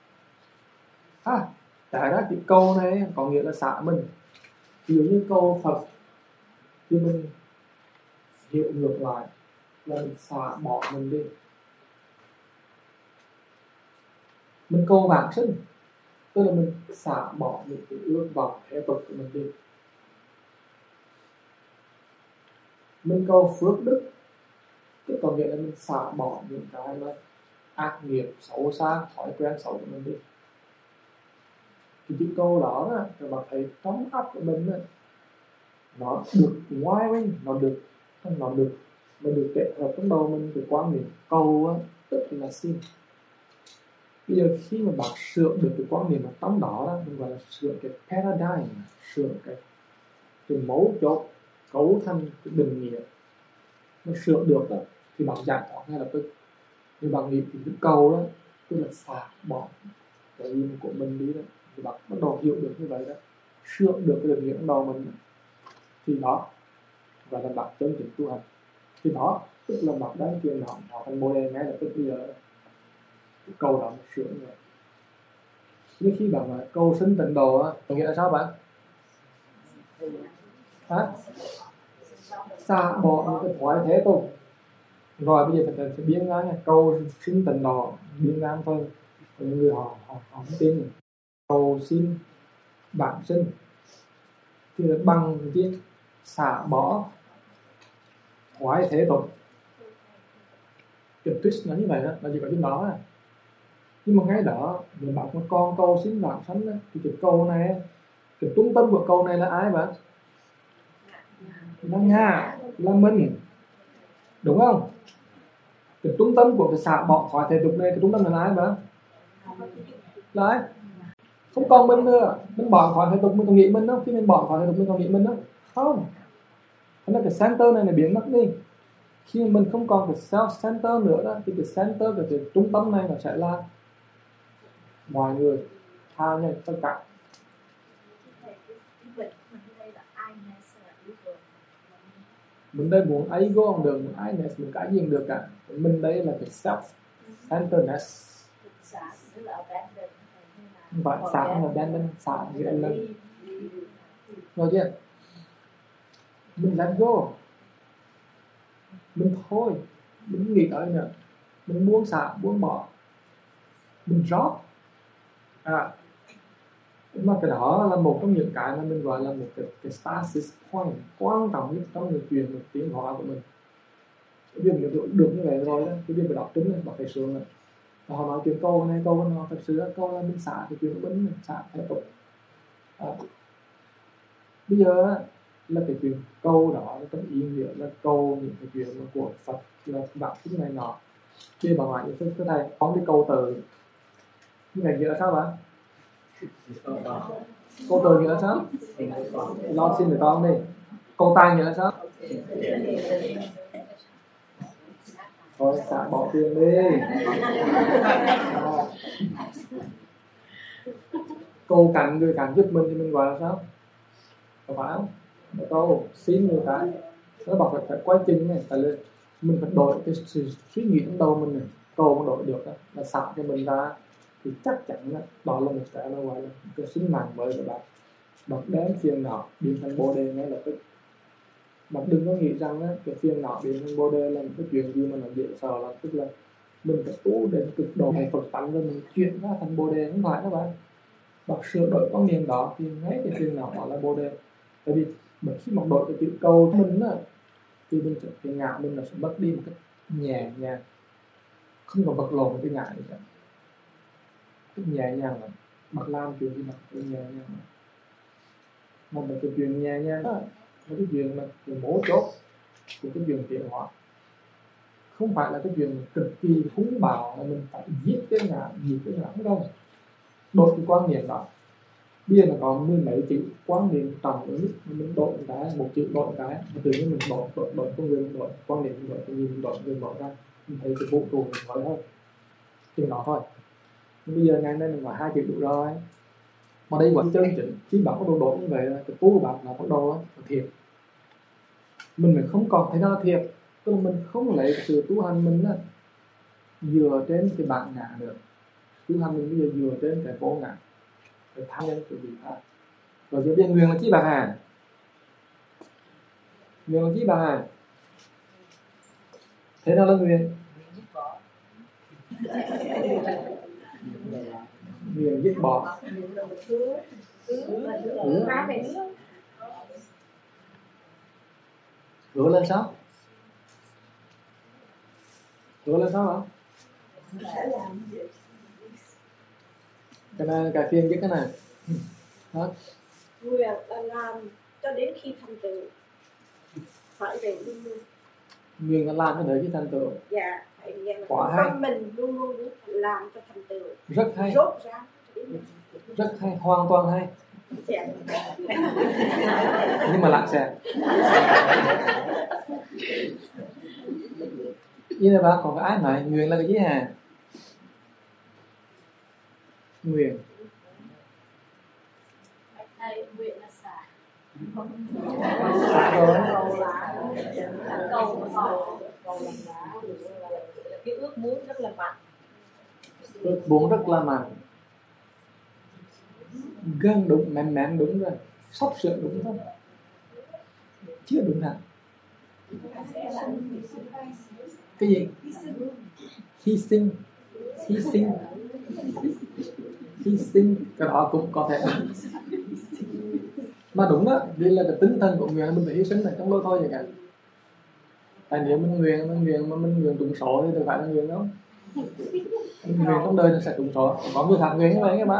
Tại ra chữ cầu này có nghĩa là xả mình. Ví dụ như cầu Phật thì mình hiểu ngược lại là mình xả bỏ mình đi. Mình cầu vãng sinh tức là mình xả bỏ những cái ước vọng thế tục của mình đi. Mình cầu phước đức tức có nghĩa là mình xả bỏ những cái mà ác nghiệp xấu xa, thói quen xấu của mình đi. Thì chữ câu đó các bạn thấy trong óc của mình nó được wiring, nó được kết hợp trong đầu mình cái quan niệm cầu tức là xin. Bây giờ khi mà bạn sửa được cái quan niệm ở trong đó mình gọi là sửa cái paradigm, sửa cái mấu chốt cấu thành cái định nghĩa, nó sửa được đó, thì bạn giải thoát ngay lập tức. Nhưng bạn nghĩ thì cái cầu đó tức là xả bỏ cái gì của mình đi đó, thì bạn bắt đầu hiểu được như vậy đó, sửa được cái định nghĩa trong đầu mình đó. Thì đó gọi là bạn chân chính tu hành. Thì đó tức là bạn đang truyền họ thành bồ đề ngay lập tức. Bây giờ cái cầu đó sửa như vậy. Nhưng khi bạn nói cầu sinh tịnh độ có nghĩa là sao bạn? Xả bỏ những cái thoái thế tục. Rồi bây giờ phải biến ra cầu sinh tịnh độ, biến ra thôi. Những người họ không tin rồi. Cầu xin bản sinh thì là bằng cái xả bỏ thoái thế tục. Cái twist nó như vậy đó, là chỉ có trên đó. Nhưng mà ngay đó nếu bạn có con câu xin bản sinh thì cái câu này, cái trung tâm của câu này là ai bạn? Là Nga, là mình, đúng không? Cái trung tâm của cái xả bỏ thoái thế tục này, cái trung tâm là ai bạn? Là ai? không còn mình nữa, mình bỏ khỏi thể tục mình còn nghĩ mình không? Khi mình bỏ khỏi thể tục mình còn nghĩ mình không? Không. Thế là cái center này biến mất đi. Khi mà mình không còn cái self center nữa đó, thì cái center, cái trung tâm này nó sẽ là mọi người, tha nhân, tất cả. Mình đây muốn ego không được, muốn I-ness, muốn cái gì không được cả. Mình đây là cái self-centeredness. Không phải xả là abandon, xả nghĩa là rồi chưa? Mình let go, mình thôi, mình nghĩ tới nữa, mình buông xả, buông bỏ, mình drop. Mà cái đó là một trong những cái mà mình gọi là một cái stasis point quan trọng nhất trong những chuyện một tiến hóa của mình. Cái việc mình được như vậy rồi đó, cái việc mình đọc trứng này, bật thầy sướng này. Và họ nói chuyện câu này, câu nó thật sự là câu là mình xả cái chuyện của mình, xả thể tục. Bây giờ là cái chuyện câu đó trong ý nghĩa là câu những cái chuyện của Phật là đạo tính này nọ. Khi bà ngoại như thế này, có cái câu từ như này nghĩa là sao bạn? Câu từ nghĩa là sao? Lo xin người con đi. Câu tai nghĩa là sao? Thôi xả bỏ tiền đi. Câu cạnh người cạnh giúp mình thì mình gọi là sao? Có phải không? Câu xin người ta nó bảo phải quá trình này, tại là mình phải đổi cái sự suy nghĩ trong đầu mình này, câu mà đổi được đó, là xả cho mình ra thì chắc chắn đó là một cái nó gọi là cái sinh mạng mới của bạn. Bạn đem phiền não biến thành bồ đề ngay lập tức. Bạn đừng có nghĩ rằng á, cái phiền não biến thành bồ đề là một cái chuyện gì mà nó dễ sợ lắm, tức là mình phải tu đến cực độ hay Phật tánh rồi mình chuyển ra thành bồ đề, không phải các bạn. Bạn sửa đổi quan niệm đó thì ngay cái phiền não đó là bồ đề. Tại vì bởi khi mà đổi cái chữ câu của mình á, thì mình sẽ cái ngã mình nó sẽ mất đi một cách nhẹ nhàng, không còn vật lộn cái ngã này cả. Cái nhẹ nhàng là bạn làm chuyện gì mà cái nhẹ nhàng mà cái chuyện nhẹ nhàng đó là cái chuyện mà cái mấu chốt của cái chuyện tiến hóa, không phải là cái chuyện cực kỳ hung bạo là mình phải giết cái ngã, không đâu. Đổi cái quan niệm đó. Bây giờ là có mười mấy chữ quan niệm trọng ứng, mình đổi cái một chữ đổi cái, mà tự nhiên mình đổi con người, mình đổi quan niệm, mình đổi cái gì, mình đổi người đổi ra, mình thấy cái vũ trụ mình nói thôi, chừng đó thôi. Bây giờ ngày nay mình nói hai chữ đủ rồi, mà đây vẫn chân chính. Khi bạn có đồ đổi như vậy là cái tu của bạn là bắt đầu là thiệt. Mình phải không còn thấy nó là thiệt, tức là mình không lấy cái sự tu hành mình dựa trên cái bản ngã nữa. Tu hành mình bây giờ dựa trên cái vô ngã, cái tha nhân của vị tha. Rồi giờ biên nguyện là chi bà Hà? Nguyện là chi bà Hà? Thế nào là nguyện? Nguyện dứt bỏ. Hứa lên sao? Hứa lên sao hả? Cái này cà phê với cái này. Hết. Nguyện là làm cho đến khi thành tựu, phải về luôn luôn. Nguyện là làm cho đến khi thành tựu. Dạ, phải nghe là tâm mình luôn luôn làm cho thành tựu. Rất hay. Rốt ra. Rất hay, hoàn toàn hay. Dạ. Nhưng mà lạng xẹt. Như là bà còn cái ái này, nguyện là cái gì hả? Nguyện. Nguyện là xả. Xả rồi. Cầu làm lá, cái ước muốn rất là mạnh. Ước muốn rất là mạnh. Gần đúng, mềm đúng rồi. Sắp sửa đúng không? Chưa đúng hả? Cái gì? Hy sinh. Cái đó cũng có thể. Mà đúng đó, đây là cái tinh thần của nguyện, mình phải hy sinh này, không đâu thôi vậy cả. Tại nếu mình nguyện mà mình nguyện trúng số thì được phải là nguyện đâu. Mình nguyện trong đời nó sẽ trúng số. Có người thật nguyện như vậy các bạn.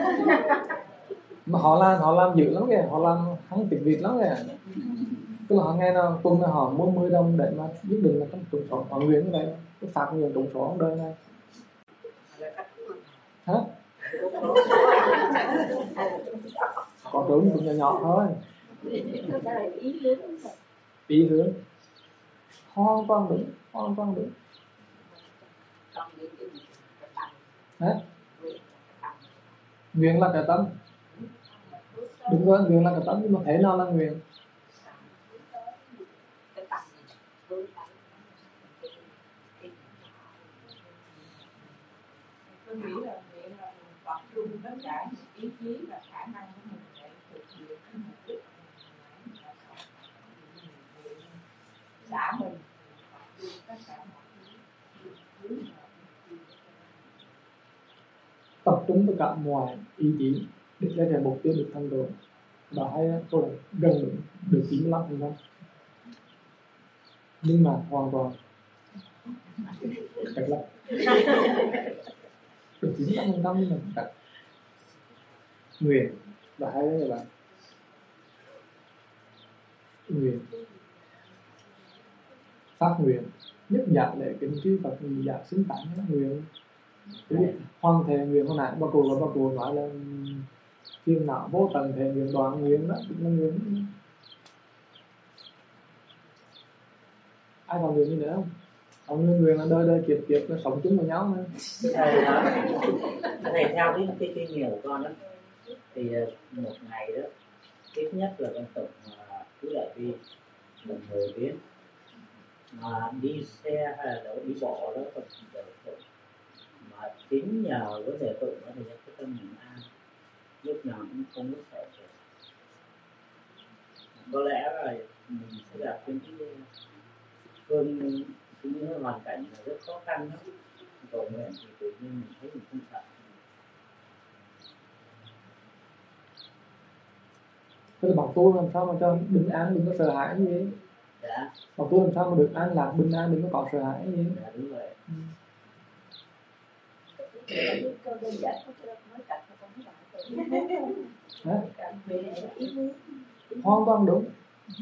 Mà họ làm dữ lắm kìa, họ làm hắn tịch Việt lắm kìa. Tức là họ nghe nào tuần là họ mua 10 đồng để mà quyết định là không trúng số. Họ nguyện như vậy, cái phạt nguyện trúng số trong đời này. Hả? Có trứng cũng nhỏ nhỏ thôi. Đó là ý hướng. Ý hướng hoàn toàn đúng, hoàn toàn đúng. Đấy. Nguyện là cái tâm. Đúng rồi, nguyện là cái tâm, nhưng mà thế nào là nguyện? Tôi nghĩ là nguyện là mình tập trung tất cả ý chí và khả năng của mình để thực hiện cái mục đích mình xả mình, tập trung tất cả mọi thứ. Tập trung tất cả mọi ý chí để cho cái mục tiêu được thành tựu. Và hay tôi là gần được 95%, nhưng mà hoàn toàn cách lắm. Được 95% nhưng mà cách nguyện. Và hay là bạn nguyện phát nguyện nhất dạng để kính chư Phật nhị dạng xứng tánh nguyện. Hoàn thể nguyện hồi nãy bà cô nói là phiền não vô tận thể nguyện đoạn nguyện đó cũng là nguyện. Ai còn nguyện gì nữa không? Còn nguyện là đời kiếp kiếp nó sống chung với nhau nữa. Thầy theo cái kinh nghiệm của con đó thì một ngày đó ít nhất là con tụng cứ đại bi đồng 10 tiếng, mà đi xe hay là đi bộ đó còn đều tụng, mà chính nhờ vấn đề tụng đó thì cái tâm mình an, lúc nào cũng không có sợ. Có lẽ là mình sẽ gặp những cái hoàn cảnh rất khó khăn đó, cầu nguyện thì tự nhiên mình thấy mình không sợ. Thế là bảo tôi làm sao mà cho bình an, đừng có sợ hãi gì. Dạ. Bảo tôi làm sao mà được an lạc, bình an, đừng có có sợ hãi gì. Dạ đúng vậy. Câu đơn giản của tôi nói cạnh là con hoàn toàn đúng.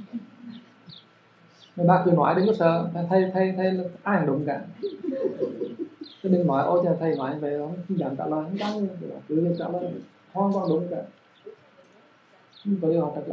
Người ta cứ nói đừng có sợ, thầy ai cũng đúng cả. Chứ đừng nói ôi trời thầy nói về đó không dám trả lời, không dám cứ trả lời, hoàn toàn đúng cả. Không có điều họ thật lắm.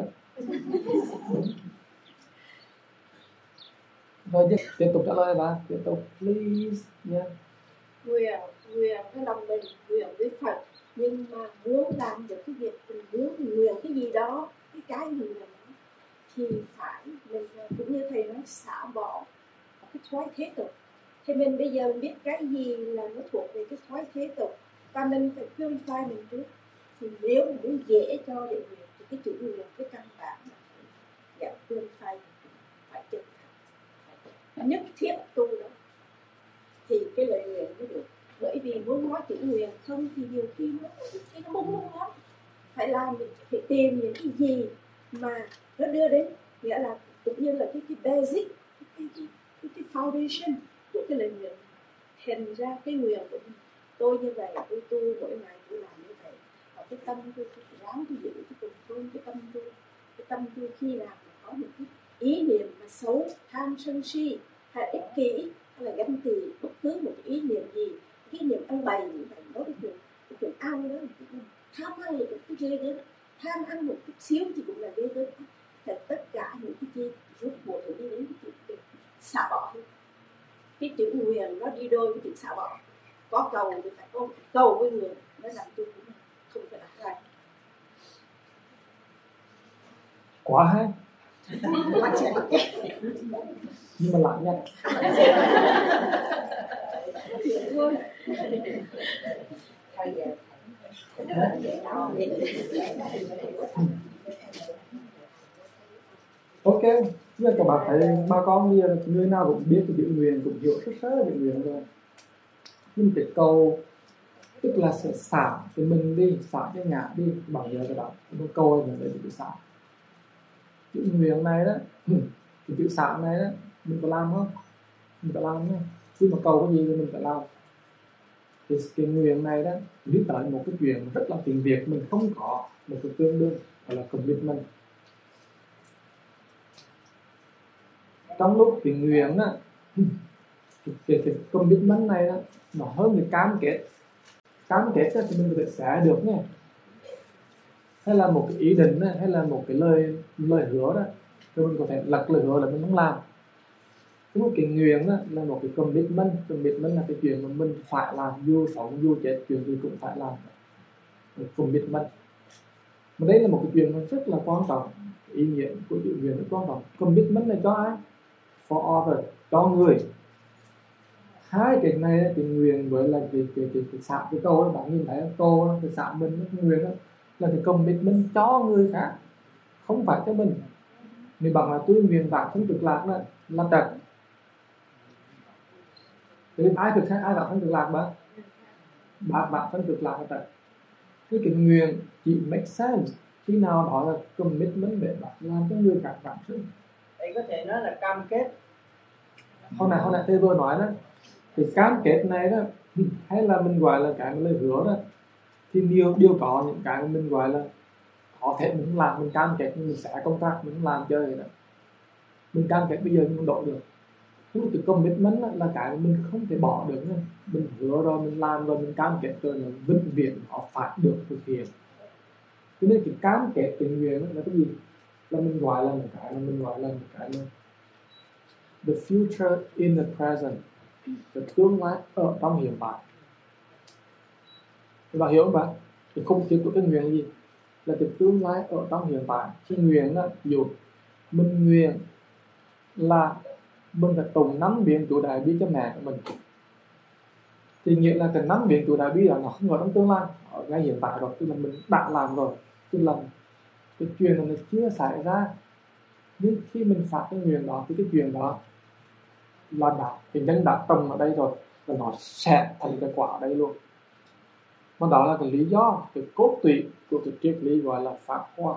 Rồi tiếp tục trả lời bà, tiếp tục please nha. Nguyện cái lòng mình nguyện với Phật, nhưng mà muốn làm được cái việc mình muốn nguyện cái gì đó, cái mình nguyện thì phải mình cũng như thầy nói xả bỏ cái thói thế tục. Thì mình bây giờ mình biết cái gì là nó thuộc về cái thói thế tục, và mình phải purify mình trước. Thì nếu mình muốn dễ cho để nguyện thì cái chữ nguyện cái căn bản là phải purify, phải chân thành, nhất thiết tu đó thì cái lời nguyện mới được. Bởi vì muốn nói chữ nguyện không thì nhiều khi nó mông lắm. Phải làm, phải tìm những cái gì mà nó đưa đến, nghĩa là cũng như là cái basic, cái foundation của cái lời nguyện. Thành ra cái nguyện của tôi như vậy, tôi tu mỗi ngày tôi làm như vậy, và cái tâm tôi ráng tôi giữ tôi cùng cái tâm tôi khi làm có một cái ý niệm mà xấu, tham sân si hay ích kỷ hay là ganh tị, bất cứ một cái ý niệm gì, cái niệm ăn bày như vậy, đó cái chuyện ăn đó, tham ăn là cái ghê gớm, tham ăn một chút xíu thì cũng là ghê gớm. Thì tất cả những cái gì rút cuộc đi đến cái chuyện xả bỏ. Cái chữ nguyện nó đi đôi với chữ xả bỏ. Có cầu thì phải có cầu với người, nó làm tôi cũng không phải đặt ra. Quá hay. Nhưng mà lạ nhất. Ok, bây giờ các bạn thấy ba con bây giờ người nào cũng biết cái chữ nguyện, cũng hiểu rất sơ chữ nguyện rồi. Nhưng cái câu tức là sẽ xả cái mình đi, xả cái ngã đi, bằng giờ các bạn cái câu này là chữ xả. Chữ nguyện này đó, cái chữ xả này đó, mình có làm không? Mình có làm nhé. Khi mà cầu cái gì thì mình phải làm. Thì cái nguyện này đó biết tới một cái chuyện rất là tiếng Việt mình không có một cái tương đương, gọi là commitment. Trong lúc cái nguyện á, cái commitment này đó, nó hơn cái cam kết. cam kết đó, thì mình có thể xé được nha, hay là một cái ý định đó, hay là một cái lời hứa đó, rồi mình có thể lật lời hứa là mình không làm. Một cái nguyện đó là một cái commitment là cái chuyện mà mình phải làm, dù sống dù chết chuyện gì cũng phải làm. Commitment, mà đây là một cái chuyện mà rất là quan trọng, ý nghĩa của chữ nguyện rất quan trọng. Commitment là cho ai? For others, cho người. Hai cái này thì nguyện với là cái xã, cái câu đó bạn nhìn thấy câu đó, cái xã mình cái nguyện đó là cái commitment cho người khác, không phải cho mình. Nếu bạn là tôi nguyện bản thân cực lạc đó là trật, thì ai cực khác ai bản thân cực lạc bản thân cực lạc là trật. Cái nguyện chỉ make sense khi nào đó là commitment để bạn làm cho người khác cảm xúc. Đây có thể nói là cam kết. Hôm nay tôi vừa nói đó, thì cam kết này đó, hay là mình gọi là cái lời hứa đó, thì điều có những cái mình gọi là có thể mình không làm, mình cam kết mình sẽ công tác mình không làm chơi đó, mình cam kết bây giờ mình không đổi được. Nhưng mà cái commitment là cái mình không thể bỏ được nữa. Mình hứa rồi, mình làm rồi, mình cam kết rồi, nó vĩnh viễn nó phải được thực hiện. Cho nên cái cam kết tình nguyện là cái gì? Là mình gọi là một cái là the future in the present, cái tương lai ở trong hiện tại. Các bạn hiểu không bạn? Cái khung kiếp của cái nguyện là gì? Là cái tương lai ở trong hiện tại. Cái nguyện đó, ví dụ mình nguyện là mình phải tùng 5 biển chủ đại bi cho mẹ của mình, thì nghĩa là cái 5 biển chủ đại bi là nó không ở trong tương lai, ở ngay hiện tại rồi, tức là mình đã làm rồi, tức là cái chuyện này nó chưa xảy ra. Nhưng khi mình phát cái nguyện đó thì cái chuyện đó là cái nhân đã trồng ở đây rồi, và nó sẽ thành cái quả ở đây luôn. Mà đó là cái lý do, cái cốt tủy của cái triết lý gọi là Pháp Hoa.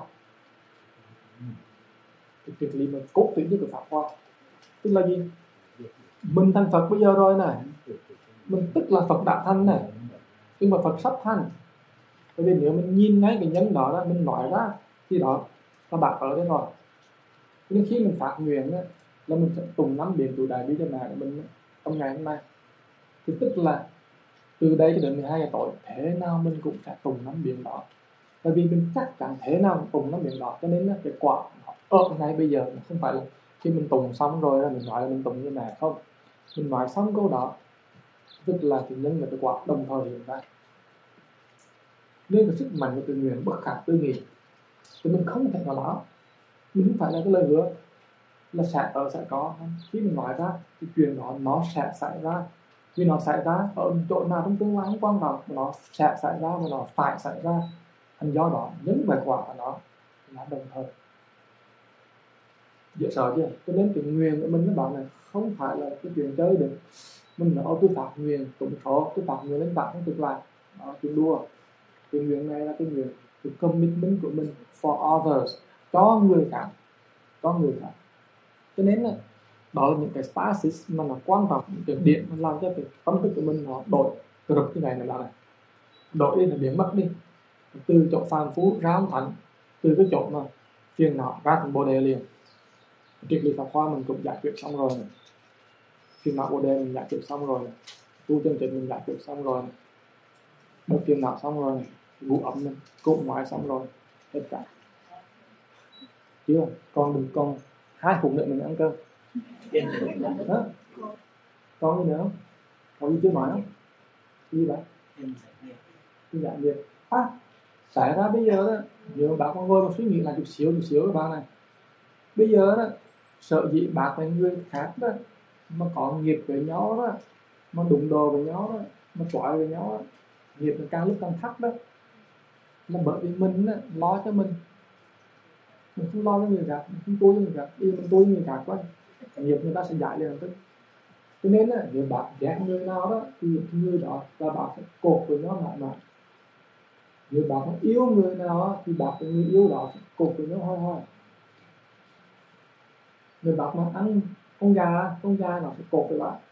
Cái triết lý mà cốt tủy nhất của Pháp Hoa tức là gì? Mình thành Phật bây giờ rồi này, mình tức là Phật đã thành này, nhưng mà Phật sắp thành. Bởi vì nếu mình nhìn ngay cái nhân đó, mình nói ra thì đó là bạn ở đây rồi. Nhưng khi mình phát nguyện là mình sẽ tùng 5 biển chủ đại bi cho mẹ của mình trong ngày hôm nay, thì tức là từ đây cho đến 12 giờ tối thế nào mình cũng sẽ tùng 5 biển đó. Bởi vì mình chắc chắn thế nào mình tùng 5 biển đó, cho nên cái quả ở ngay bây giờ, không phải là khi mình tùng xong rồi là mình nói là mình tùng như mẹ không. Mình nói xong câu đó tức là cái nhân và cái quả đồng thời hiện ra. Nên cái sức mạnh của tự nguyện bất khả tư nghị, thì mình không thể nào đó, mình không phải là cái lời hứa là sẽ có. Khi mình nói ra cái chuyện đó nó sẽ xảy ra, vì nó xảy ra ở chỗ nào trong tương lai không quan trọng, nó sẽ xảy ra và nó phải xảy ra. Thành do đó những bài quả của nó là đồng thời. Dễ sợ chưa? Cho nên cái nguyện của mình các bạn này không phải là cái chuyện chơi được. Mình nói tôi phát nguyện tổng số, tôi phát nguyện lên bạn không thực lại, đó chuyện đua. Cái nguyện này là cái nguyện, cái commitment của mình for others, cho người khác. Cho nên đó là những cái stasis mà nó quan trọng, những cái điểm mà làm cho cái tâm thức của mình nó đổi cực như này này, đổi đi là biến mất đi, từ chỗ phàm phu ra ông thánh, từ cái chỗ mà phiền não ra thành bồ đề liền. Triết lý Pháp Hoa mình cũng giải quyết xong rồi này. Phiền não bồ đề mình giải quyết xong rồi này. Tu chân tịnh mình giải quyết xong rồi này. Bớt phiền não xong rồi này. Ngủ ấm mình cũng nói xong rồi tất cả. Chưa? Còn 2 phút nữa mình ăn cơm. Đó. Còn gì nữa không? Có gì chưa nói không? Gì vậy? Cái dạng gì? Xảy ra bây giờ đó, nếu bạn con ngồi mà suy nghĩ lại chút xíu các bạn này. Bây giờ đó, sợ dĩ bạn với người khác đó, mà có nghiệp với nhau đó, mà đụng đồ với nhau đó, mà chọi với nhau đó, nghiệp nó càng lúc càng thấp đó, là bởi vì mình đó, lo cho mình không lo cho người khác, mình không tu cho người khác. Bây giờ mình tu cho người khác quá, nghiệp người ta sẽ giải liền tức. Cho nên là nếu bạn ghét người nào đó thì người đó là bạn sẽ cột với nó mãi mãi. Nếu bạn không yêu người nào đó, thì bạn với người yêu đó sẽ cột với nó hoi. Nếu bạn mà ăn con gà nó sẽ cột với bạn.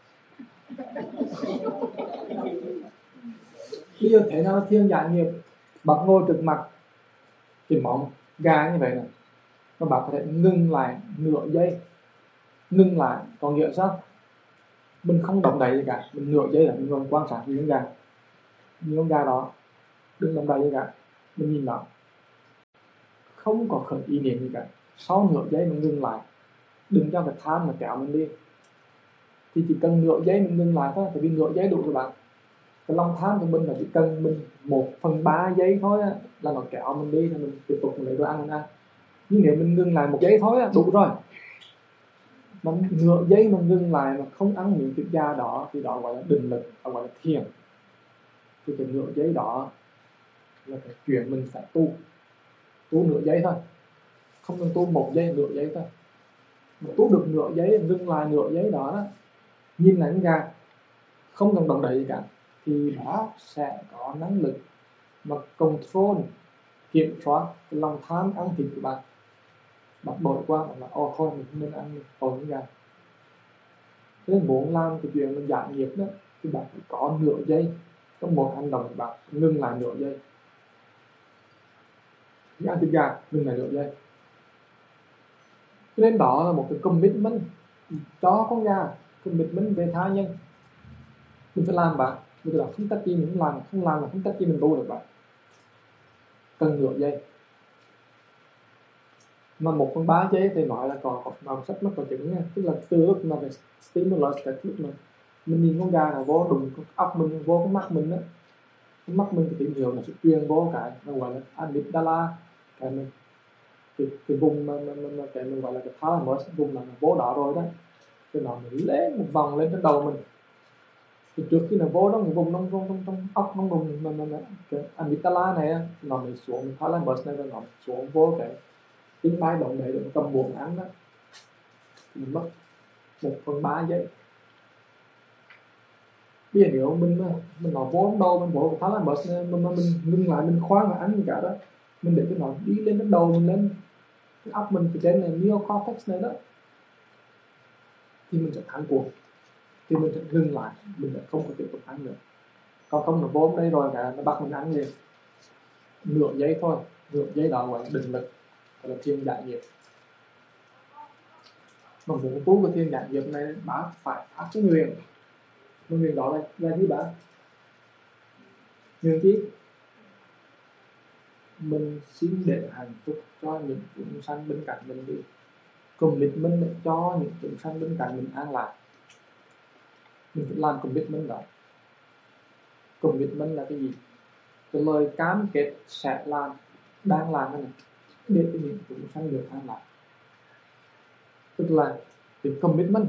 Bây giờ thế nào là thiên giải nghiệp? Bạn ngồi trước mặt cái món gà như vậy này, và bạn có thể ngưng lại nửa giây. Ngưng lại có nghĩa sao? Mình không động đậy gì cả, mình nửa giây là mình còn quan sát miếng gà. nhìn con gà đó, đừng làm đầy gì cả, mình nhìn nó không có khởi ý niệm gì cả, sau nửa giây mình ngừng lại, đừng cho cái tham mà kéo mình đi. Thì chỉ cần nửa giây mình ngừng lại thôi, tại vì nửa giây đủ rồi bạn. Cái lòng tham của mình là chỉ cần mình 1/3 giây thôi á, là nó kéo mình đi, thì mình tiếp tục lấy đồ ăn mình ăn. Nhưng nếu mình ngừng lại 1 giây thôi á, đủ rồi. Mà nửa giây mình ngừng lại mà không ăn những thịt da đó, thì đó gọi là định lực, đó gọi là thiền. Thì cái nửa giây đó là cái chuyện mình phải tu nửa giây thôi, không cần tu 1 giây, nửa giây thôi. Mà tu được nửa giây, ngừng lại nửa giây đó, nhìn lại con gà, không cần động đậy gì cả, thì đó sẽ có năng lực mà control, kiểm soát cái lòng tham ăn thịt của bạn. Bạn đổi qua là thôi mình không nên ăn con gà. Thế nên muốn làm cái chuyện mình giải nghiệp đó, thì bạn phải có nửa giây trong một hành động của bạn, ngừng lại nửa giây. Khi ăn thịt gà, ngừng lại nửa giây. Cho nên đó là một cái commitment cho con gà, commitment về tha nhân. Mình phải làm bạn, mình phải làm, không cách gì mình không làm là không cách gì mình tu được bạn. Cần nửa giây. Mà 1/3 giây thì nói là còn làm sách nó còn chứng nha. Tức là từ lúc mà cái stimulus, cái lúc mà mình nhìn con gà nó vô đụng óc mình, vô cái mắt mình á, cái mắt mình cái tín hiệu nó sẽ truyền vô cái nó gọi là amygdala, cái mình cái vùng mà cái mình gọi là cái thalamus, vùng là nó vô đó rồi đó, thì nó mới lấy một vòng lên trên đầu mình. Thì trước khi nó vô đó, cái vùng trong óc nó vùng cái amygdala này nó mới xuống thalamus này, nó xuống vô cái tiếng tay động để cầm buồn ăn đó, mình mất 1/3 giây. Bây giờ nếu mình nó vô đầu, mình vô cái thalamus này, mình ngừng lại, mình khoan mà ăn gì cả đó, mình để cho nó đi lên cái đầu mình, lên cái óc mình, cái trên này neocortex này đó, thì mình sẽ thắng cuộc. Thì mình sẽ ngừng lại, mình sẽ không có tiếp tục ăn nữa. Còn không nó vô đây rồi cả nó bắt mình ăn liền. Nửa giây thôi, nửa giây đó gọi là định lực, gọi là thiền giải nghiệp. Mà muốn tu cái thiền giải nghiệp này, bạn phải phát cái nguyện. Nguyện đó là gì bạn? Nguyện chi? Mình xin để hạnh phúc cho những chúng sanh bên cạnh mình đi, commitment để cho những chúng sanh bên cạnh mình an lạc. Mình phải làm commitment đó. Commitment là cái gì? Cái lời cam kết sẽ làm, đang làm cái này để cho những chúng sanh được an lạc. Tức là cái commitment.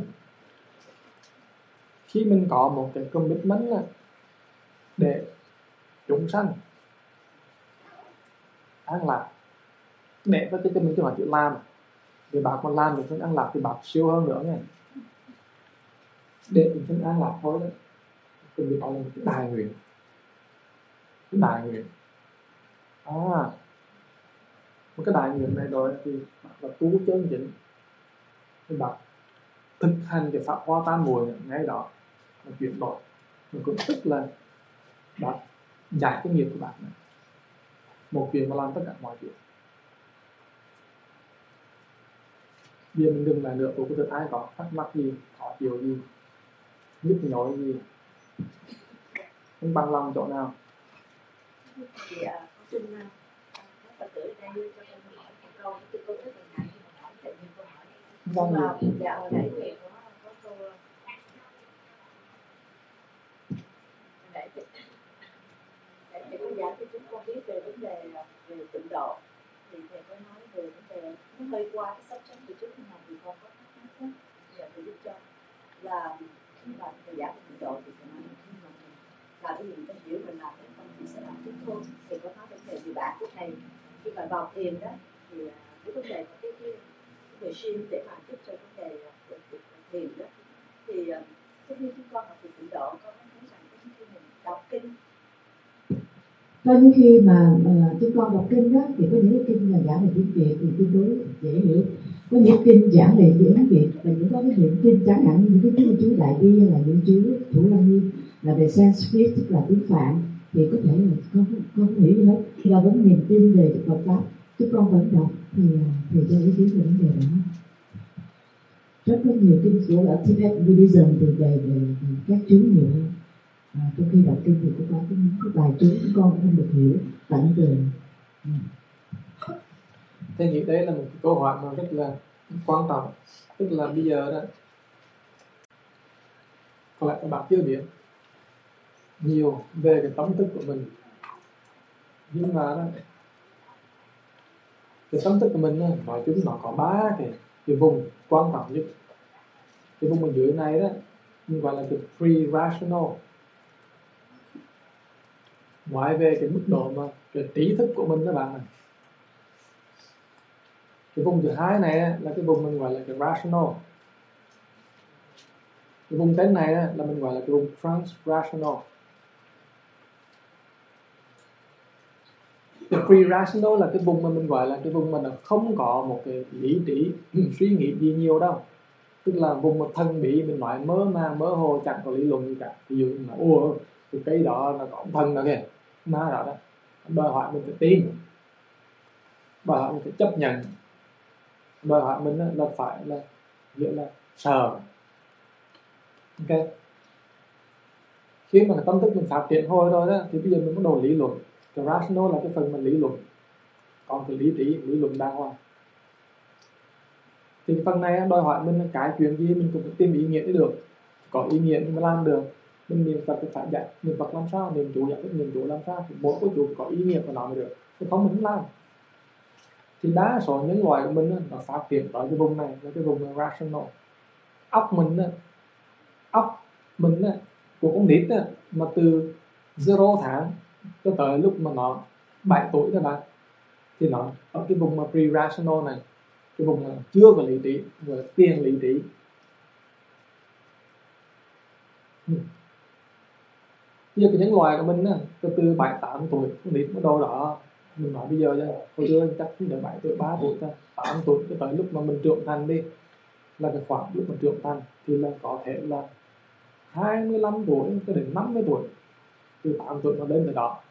Khi mình có một cái commitment là để chúng sanh an lạc, để cho mình chứ mà chịu làm, để bạn còn làm được chúng an lạc thì bạn siêu hơn nữa nghe. Để chúng an lạc thôi đó, cần phải gọi là một cái đại nguyện. Cái đại nguyện một cái đại nguyện này rồi thì bạn là tu chân chính, thì bạn thực hành cái pháp hoa tam muội ngay đó là chuyển đổi. Mình cũng tức là bạn giải cái nghiệp của bạn này. Một chuyện mà làm tất cả mọi chuyện. Bây giờ mình đừng lại nữa, có ai có thắc mắc gì, khó chịu gì, nhức nhối gì, không bằng lòng chỗ nào? Thì xin các Phật tử đây cho con hỏi một câu, tôi rất là ngại khi mà hỏi tại nhiều câu hỏi. Nhưng mà dạo hồi nãy thì có câu để có giải cho chúng con biết về vấn đề về tịnh độ, thì thầy có nói về vấn đề nó hơi qua cái sách của trước, nhưng mà thì con có thắc mắc đó, giờ thầy giúp cho là khi mà thầy giải về tịnh độ thì thầy nói khi mà mình làm cái gì mình phải hiểu mình làm cái không thì sẽ làm tốt hơn. Thầy có nói vấn đề gì bạn của thầy khi mà vào thiền đó thì cái vấn đề của cái người siêng để mà giúp cho vấn đề thiền đó, thì giống như chúng con học về tịnh độ, con thấy rằng cái khi mình đọc kinh, có những khi mà chúng con đọc kinh đó thì có những cái kinh là giảng về tiếng Việt thì tương đối dễ hiểu, có những kinh giảng về tiếng Việt, và những có những kinh chẳng hạn như những cái chú Đại Bi hay là những chú Thủ Lăng Nghiêm là về Sanskrit, tức là tiếng Phạn, thì có thể là không hiểu gì hết, và vẫn niềm tin về Phật pháp, chúng con vẫn đọc thì cho ý kiến về vấn đề đó. Rất có nhiều kinh của Tibet Buddhism thì về các chú nhiều hơn. Trong khi đọc kinh thì cũng có cái bài chú các con không được hiểu tận tường. Thế nghĩ đấy là một câu hỏi mà rất là quan trọng, tức là bây giờ đó có lẽ các bạn chưa biết nhiều về cái tâm thức của mình, nhưng mà đó, cái tâm thức của mình nói chung nó có ba cái vùng quan trọng nhất. Cái vùng ở dưới này đó mình gọi là cái pre-rational, nói về cái mức độ mà cái trí thức của mình các bạn này. Cái vùng thứ hai này là cái vùng mình gọi là cái rational. Cái vùng trên này là mình gọi là cái vùng trans-rational. Cái pre-rational là cái vùng mà mình gọi là cái vùng mà nó không có một cái lý trí suy nghĩ gì nhiều đâu, tức là vùng mà thần bí, mình nói mơ màng mơ hồ, chẳng có lý luận gì cả. Ví dụ như là cái cây đó là có ông thần đó kìa, ma đó đòi hỏi mình phải tin, đòi hỏi mình phải chấp nhận, đòi hỏi mình là phải là nghĩa là sợ. Ok, khi mà cái tâm thức mình phát triển hồi rồi đó thì bây giờ mình bắt đầu lý luận. Cái rational là cái phần mình lý luận, còn cái lý trí, lý luận đàng hoàng. Thì cái phần này đòi hỏi mình cái chuyện gì mình cũng phải tìm ý nghĩa để được, có ý nghĩa mình mới làm được. Mình niệm Phật thì phải giải niệm Phật làm sao, niệm chú giải thích niệm chú làm sao, thì mỗi cái chú có ý nghĩa của nó mới được, chứ không mình không làm. Thì đa số những loài của mình nó phát triển ở cái vùng này, là cái vùng rational. Óc mình của con nít mà từ 0 tháng cho tới lúc mà nó 7 tuổi các bạn, thì nó ở cái vùng mà pre-rational này, cái vùng mà chưa có lý trí, gọi là tiền lý trí. Bây giờ cái những loài của mình từ 7-8 tuổi con nít bắt đầu đó, mình nói bây giờ chứ hồi xưa chắc cũng đến 7 tuổi 3 tuổi 8 tuổi cho tới lúc mà mình trưởng thành đi, là cái khoảng lúc mình trưởng thành thì là có thể là 25 tuổi cho đến 50 tuổi, từ 8 tuổi nó đến tới đó.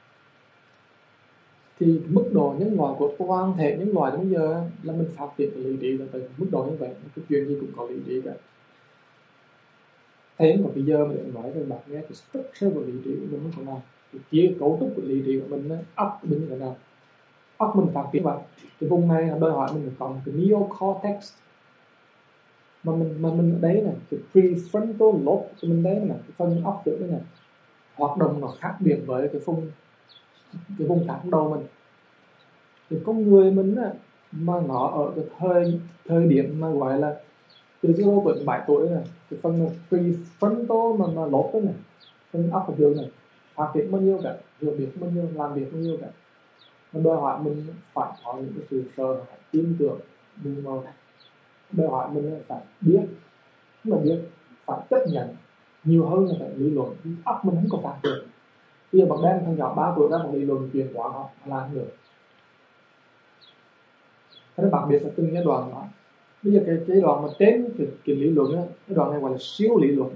Thì mức độ những loài của toàn thể những loài đến bây giờ là mình phát triển cái lý trí là tới mức độ như vậy, cái chuyện gì cũng có lý trí cả. Thế mà bây giờ mình nói cho bạn nghe cái structure của lý trí của mình như thế nào, cái chia cấu trúc của lý trí của mình, óc của mình như thế nào. Óc mình phát triển vậy, cái vùng này đòi hỏi mình phải có một cái neocortex mà mình ở đấy này, cái prefrontal lobe của mình đấy này, cái phần óc trước đấy này hoạt động nó khác biệt với cái vùng khác đầu mình. Thì con người mình mà nó ở cái thời điểm mà gọi là từ 0 tuổi đến 7 tuổi này, cái phần prefrontal mà lốp đấy này, phần óc của đường này phát triển bao nhiêu cả, hiểu biết bao nhiêu, làm việc bao nhiêu cả. Nó đòi hỏi mình phải có những cái sự sợ hãi, tin tưởng, đừng mơ. Đòi hỏi mình phải biết, mà biết phải chấp nhận nhiều hơn là phải lý luận. Óc mình không có phát triển. Bây giờ bạn đem thằng nhỏ 3 tuổi ra một lý luận chuyện quá họ làm được. Thế nên bạn biết là từng cái đoạn đó. Bây giờ cái đoạn mà trên cái lý luận á, cái đoạn này gọi là siêu lý luận,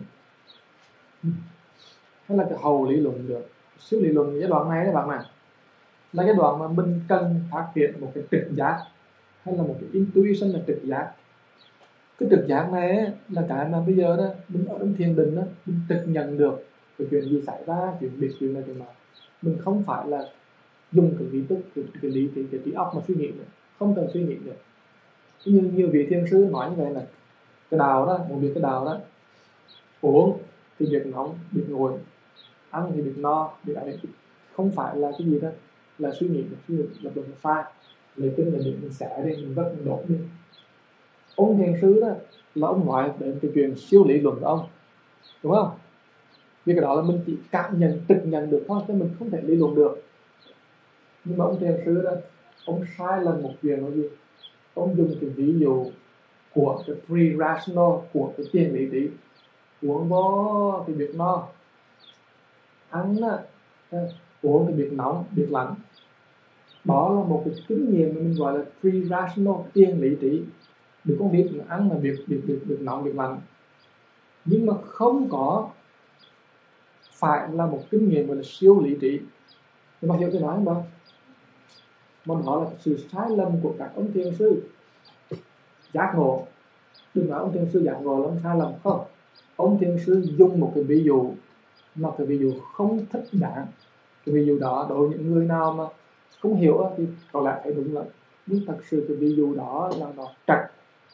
hay là cái hầu lý luận được. Siêu lý luận cái đoạn này các bạn này là cái đoạn mà mình cần phát triển một cái trực giác, hay là một cái intuition là trực giác. Cái trực giác này là cái mà bây giờ đó mình ở trong thiền định đó, mình trực nhận được cái chuyện gì xảy ra, chuyện biết chuyện này chuyện nào. Mình không phải là dùng cái lý tức, cái trí óc mà suy nghĩ nữa, không cần suy nghĩ nữa. Như nhiều vị thiền sư nói như vậy này, cái đào đó, một việc cái đào đó, uống thì việc nóng, việc ngồi, ăn thì việc no, việc ăn thì không phải là cái gì đó là suy nghĩ lập luận sai, lấy kinh là mình xả đi, mình vất mình đổ đi. Ông thiền sư đó là ông nói đến cái chuyện siêu lý luận của ông, đúng không? Vì cái đó là mình chỉ cảm nhận, trực nhận được thôi, chứ mình không thể lý luận được. Nhưng mà ông thiền sư đó, ông sai lần một chuyện là gì? Ông dùng cái ví dụ của cái pre-rational, của cái tiền lý trí, uống vô thì việc no, ăn uống thì việc nóng, việc lạnh. Đó là một cái kinh nghiệm mà mình gọi là pre-rational, tiền lý trí. Được con biết là ăn là việc nóng, việc lạnh. Nhưng mà không có phải là một kinh nghiệm gọi là siêu lý trí. Nhưng mà hiểu cái nói không đâu? Mà nó là sự sai lầm của các ông thiền sư giác ngộ. Đừng nói ông thiền sư giác ngộ là ông sai lầm, không. Ông thiền sư dùng một cái ví dụ mà cái ví dụ không thích đáng. Cái ví dụ đó đối với những người nào mà không hiểu thì có lẽ phải đúng lắm, nhưng thật sự cái ví dụ đó là nó trật.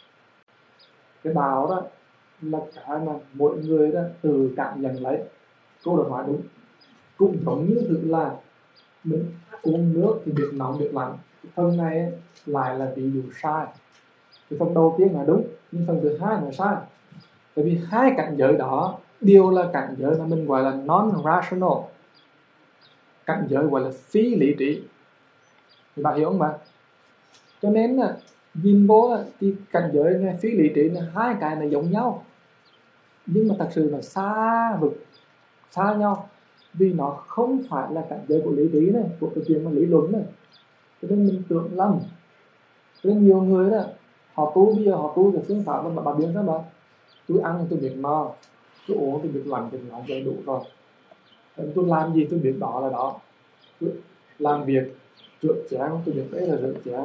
Cái đạo đó là cái mà mỗi người đó từ cảm nhận lấy. Cô đã nói đúng, cũng giống như thực là mình uống nước thì biết nóng biết lạnh. Cái phần này ấy, lại là ví dụ sai. Cái phần đầu tiên là đúng, nhưng phần thứ hai là sai. Bởi vì hai cảnh giới đó đều là cảnh giới mà mình gọi là non-rational, cảnh giới gọi là phi lý trí. Thì bạn hiểu không bạn? Cho nên là nhìn vô thì cảnh giới này, phi lý trí là hai cái này giống nhau, nhưng mà thật sự là xa vực, xa nhau. Vì nó không phải là cảnh giới của lý trí này, của cái chuyện mà lý luận này. Cho nên mình tưởng lầm. Cho nên nhiều người đó, họ tu bây giờ họ tu cái phương pháp mà bạn biết sao bạn? Tôi ăn thì tôi biết no, tôi uống thì biết lạnh thì nóng thì đủ rồi. Tôi làm gì tôi biết đó là đó. Tôi làm việc rửa chén tôi biết đấy là rửa chén.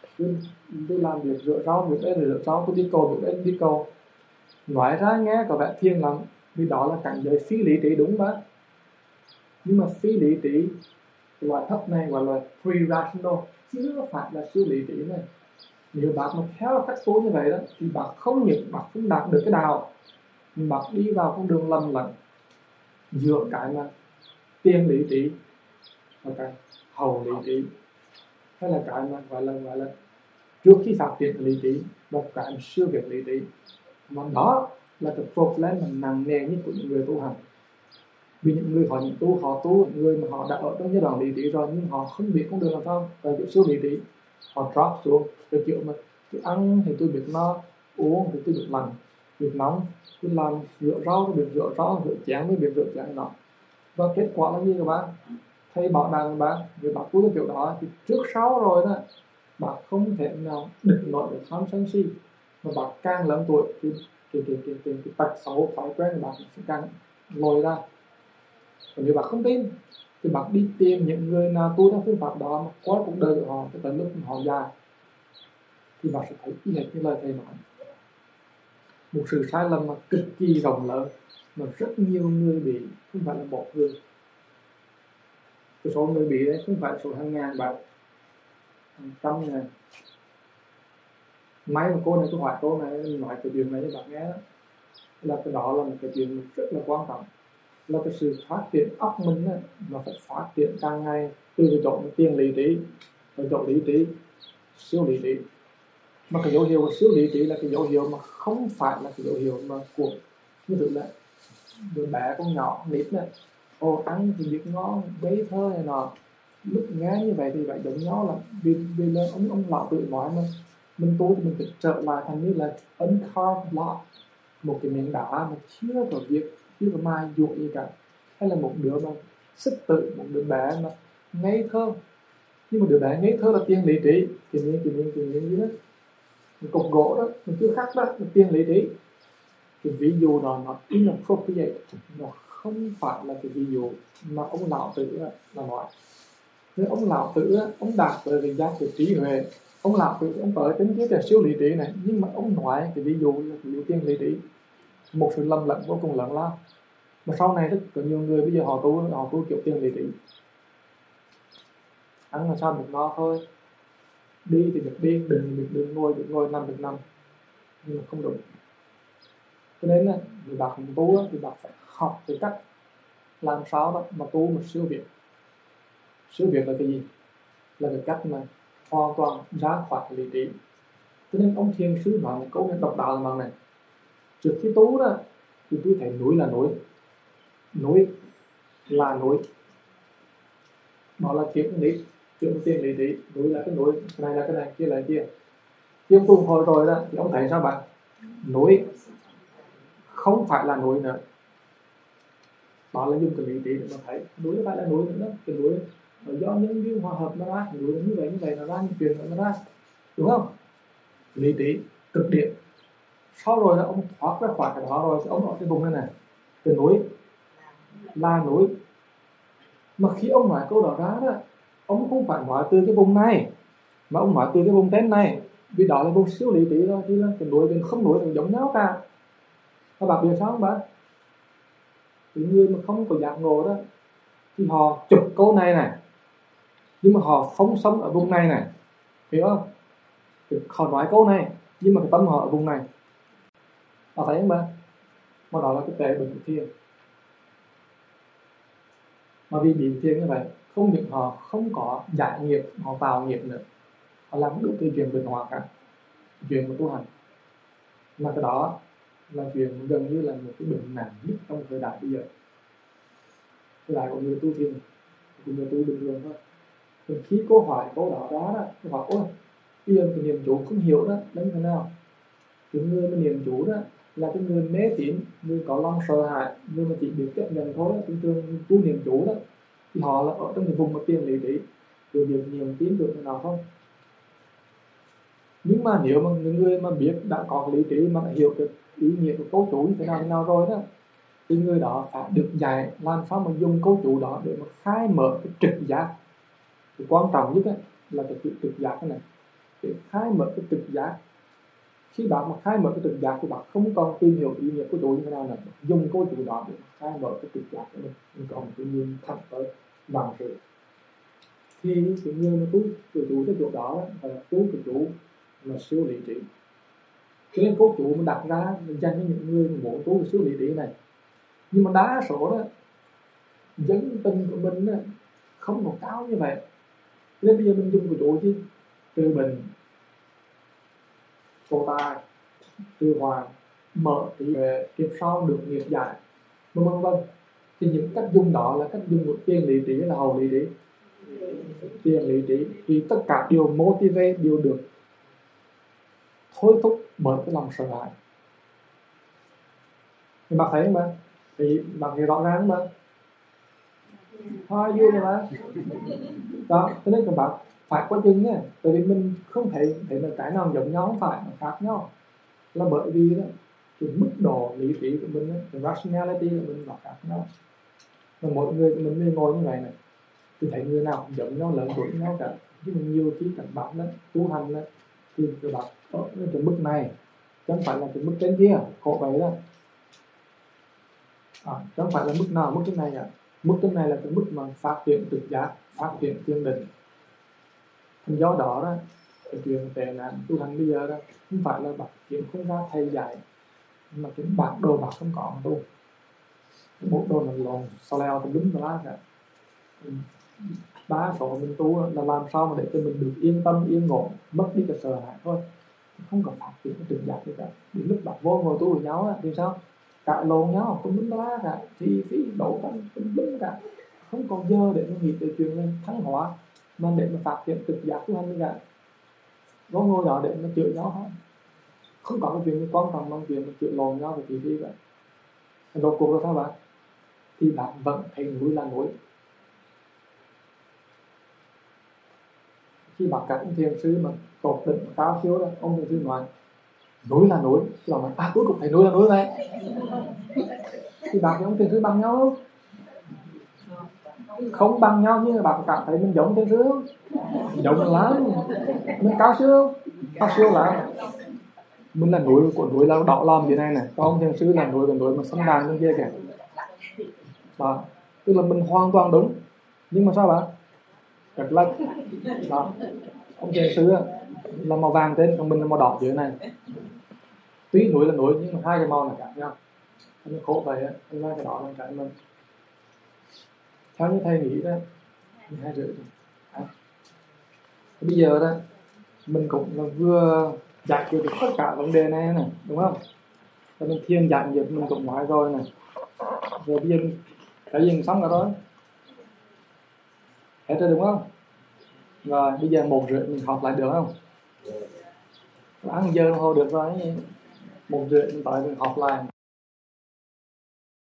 Tôi làm việc rửa rau biết đấy là rửa rau. Tôi đi cầu biết đấy là đi cầu. Nói ra nghe có vẻ thiên lắm, vì đó là cảnh giới phi lý trí đúng đó. Nhưng mà phi lý trí loại thấp này gọi là pre-rational, chứ không phải là siêu lý trí này. Nếu bạn mà theo cách tu như vậy đó thì bạn không những bạn không đạt được cái đạo, bạn đi vào con đường lầm lẫn giữa cái mà tiền lý trí và cái hậu lý trí, hay là cái mà gọi là trước khi phát triển lý trí và cái mà siêu việt lý trí. Mà đó là cái problem mà nặng nề nhất của những người tu hành. Vì những người họ tu, những người mà họ đã ở trong giai đoạn lý trí rồi nhưng họ không biết con đường làm sao và cái siêu lý trí, họ drop xuống cái kiểu mà tôi ăn thì tôi biết no, uống thì tôi biết lạnh, biết nóng, tôi làm rửa rau tôi biết rửa rau, rửa chén mới biết rửa chén đó. Và kết quả là gì các bạn? Thầy bảo rằng bạn người bạn tu cái kiểu đó thì trước sau rồi đó bạn không thể nào địch nổi được tham sân si, mà bạn càng lớn tuổi thì cái tật xấu thói quen của bạn sẽ càng lồi ra. Còn nếu bạn không tin thì bạn đi tìm những người nào tu theo phương pháp đó mà qua cuộc đời của họ cho tới lúc họ già thì bạn sẽ thấy y hệt như lời thầy nói. Một sự sai lầm mà cực kỳ rộng lớn mà rất nhiều người bị, không phải là một người. Cái số người bị đấy không phải số hàng ngàn bạn, hàng trăm ngàn. May mà cô này tôi hỏi cô này nói cái chuyện này cho bạn nghe đó, là cái đó là một cái chuyện rất là quan trọng, là cái sự phát triển óc mình đó, nó phải phát triển càng ngày từ cái chỗ tiền lý trí, cái chỗ lý trí, siêu lý trí. Mà cái dấu hiệu của siêu lý trí là cái dấu hiệu mà không phải là cái dấu hiệu mà của như tự là đứa bé con nhỏ nít này, ăn thì biết ngon, bấy thơ này nọ. Lúc nghe như vậy thì phải giống nhau là vì là ông lão tự nói mà mình tu thì mình phải trở lại thành như là uncarved block, một cái miếng đá mà chưa có việc, chưa có mai dụng gì cả, hay là một đứa mà sức tự, một đứa bé mà ngây thơ. Nhưng mà đứa bé ngây thơ là tiền lý trí, cái miếng gì đó, một cục gỗ đó, mình chưa khắc đó, là tiền lý trí. Cái ví dụ đó nó inappropriate, nó không phải là cái ví dụ mà ông lão tử là nói. Nếu ông lão tử ông đạt tới cái giá trị trí huệ, ông lão tử ông tới tính cái là siêu lý trí này, nhưng mà ông nói cái ví dụ là cái ví tiền lý trí, một sự lầm lẫn vô cùng lớn lao. Mà sau này rất có nhiều người bây giờ họ tu kiểu tiền lý trí, ăn là sao được no thôi, đi thì được đi, đừng ngồi, nằm được nằm, nhưng mà không đúng. Cho nên là người bạn tu thì bạn phải học cái cách làm sao đó mà tu một siêu việt. Siêu việt là cái gì? Là cái cách mà hoàn toàn ra khỏi lý trí. Cho nên ông thiền sư nói một câu này độc đáo là này: trước khi tu đó thì tôi thấy núi là núi, núi là núi, đó là chuyện lý, chuyện tiền lý trí. Núi là cái núi, cái này là cái này, kia là cái kia. Khi ông tu hồi rồi đó thì ông thấy sao bạn? Núi không phải là núi nữa. Đó là dùng cái lý trí để mà thấy núi không phải là núi nữa. Cái núi là do những viên hòa hợp nó ra, cái núi là như vậy nó ra, những chuyện nó ra, đúng không? Lý trí cực điểm. Sau rồi là ông thoát ra khỏi cái đó rồi thì ông ở cái vùng này này, cái núi là núi. Mà khi ông nói câu đó ra đó, ông không phải nói từ cái vùng này, mà ông nói từ cái vùng tên này, vì đó là vùng siêu lý trí rồi, thì là cái núi với không núi thì giống nhau cả. Các bạn biết sao không bạn? Những người mà không có giác ngộ đó thì họ chụp câu này nhưng mà họ không sống ở vùng này này, hiểu không? Họ nói câu này nhưng mà cái tâm họ ở vùng này, họ thấy không bạn? Mà đó là cái tệ bệnh của thiền. Mà vì bị thiền như vậy, không những họ không có giải nghiệp, họ tạo nghiệp nữa, họ làm đủ cái chuyện bình hòa cả, chuyện của tu hành. Mà cái đó là chuyện gần như là một cái bệnh nặng nhất trong thời đại bây giờ, thời đại của người tu thiền, của người tu bình thường thôi. Thì khi cô hỏi câu đó ra đó, cô hỏi ôi bây giờ cái niệm chú không hiểu đó đến thế nào. Cái người mà niệm chú đó là cái người mê tín, người có lòng sợ hãi, người mà chỉ biết chấp nhận thôi, thường thường tu niệm chú đó thì họ là ở trong cái vùng mà tiền lý trí, từ việc niệm tín được thế nào không. Nhưng mà nếu mà những người mà biết đã có lý trí mà đã hiểu được ý nghĩa của câu chú như thế nào rồi đó, thì người đó phải được dạy làm sao mà dùng câu chú đó để mà khai mở cái trực giác. Cái quan trọng nhất là cái trực giác này, để khai mở cái trực giác. Khi bạn mà khai mở cái trực giác thì bạn không còn tìm hiểu ý nghĩa của chú như thế nào nữa, dùng câu chú đó để khai mở cái trực giác của mình còn tự nhiên thẳng tới bằng sự. Thì cái người mà tu cái chú cái chỗ đó là tu cái chú là siêu lý trí. Cho nên câu chú mình đặt ra mình dành cho những người muốn tu cái siêu lý trí này. Nhưng mà đa số đó dân tình của mình đó, không có cao như vậy. Nên bây giờ mình dùng cái chú chứ trừ bệnh, cô tài, trừ hoàng, mở thì kiếp sau được nghiệp giải, vân vân. Thì những cách dùng đó là cách dùng của tiền lý trí là hậu lý trí. Tiền lý trí thì tất cả đều motivate, đều được thôi thúc bởi cái lòng sợ hãi. Thì bạn thấy không bạn? Thì bạn thấy rõ ràng không bạn? How are you bạn? Đó, cho nên các bạn phải có chừng nhé. Tại vì mình không thể là cái nào giống nhau, không phải, nó khác nhau. Là bởi vì đó, cái mức độ lý trí của mình, cái rationality của mình nó khác nhau. Và mỗi người của mình ngồi như vậy này, thì thấy người nào cũng giống nhau, lớn tuổi nhau cả. Nhưng mà nhiều khi các bạn đó, tu hành đó, thì các bạn ở cái mức này, chứ không phải là cái mức trên kia, khổ vậy đó. Chứ không phải là mức nào, mức trên này cả. Mức trên này là cái mức mà phát triển trực giác, phát triển thiền định. Do đó đó, cái chuyện tệ nạn tu hành bây giờ đó không phải là bạn kiếm không ra thầy dạy, mà cái bản đồ bạn không có tu. Cái bộ đồ mình lộn sao leo thì đúng là cả. Đa số mình tu là làm sao mà để cho mình được yên tâm, yên ổn, mất đi cái sợ hãi thôi, không cần phát triển cái trực giác gì cả. Đến lúc bạn vô ngồi tu với nhau á, thì sao? Cãi lộn nhau, cũng đúng lá cả, thì phí đổ cả, cũng đúng cả. Không còn giờ để mà nghĩ về chuyện lên thắng hóa, mà để mà phát triển trực giác tu hành cả. Có ngồi đó để mà chửi nhau hết, không có cái chuyện quan trọng bằng chuyện mà chửi lộn nhau về tí vậy. Rốt cuộc là sao bạn? Thì bạn vẫn thấy núi là núi. Khi bạn các ông thiền sư mà tột định cao siêu đó, ông thiền sư nói núi là núi, là mà cuối cùng thấy núi là núi vậy. Thì bạn với ông thiền sư bằng nhau không? Không bằng nhau, nhưng mà bạn cảm thấy mình giống thiền sư không? Giống lắm. Mình cao siêu không? Cao siêu lắm. Mình là núi của núi là đỏ lòm như này này, còn ông thiền sư là núi của núi mà xanh đàn bên kia kìa. Đó, tức là mình hoàn toàn đúng, nhưng mà sao bạn? Rất lệch. Đó, ông thiền sư là màu vàng trên, còn mình là màu đỏ dưới này. Tuy núi là núi nhưng mà hai cái màu là khác nhau. Nó khổ vậy á, nên là cái đó là cái mình theo như thầy nghĩ đó, 2,5 giờ. Bây giờ đó mình cũng là vừa giải quyết được tất cả vấn đề này nè, đúng không? Rồi mình thiền giải nghiệp mình cũng nói rồi nè. Rồi bây giờ cái gì xong rồi đó, hết rồi đúng không? Rồi bây giờ 1:30 mình học lại được không? Ăn giờ đồng hồ được rồi, 1:30 mình tới mình học lại.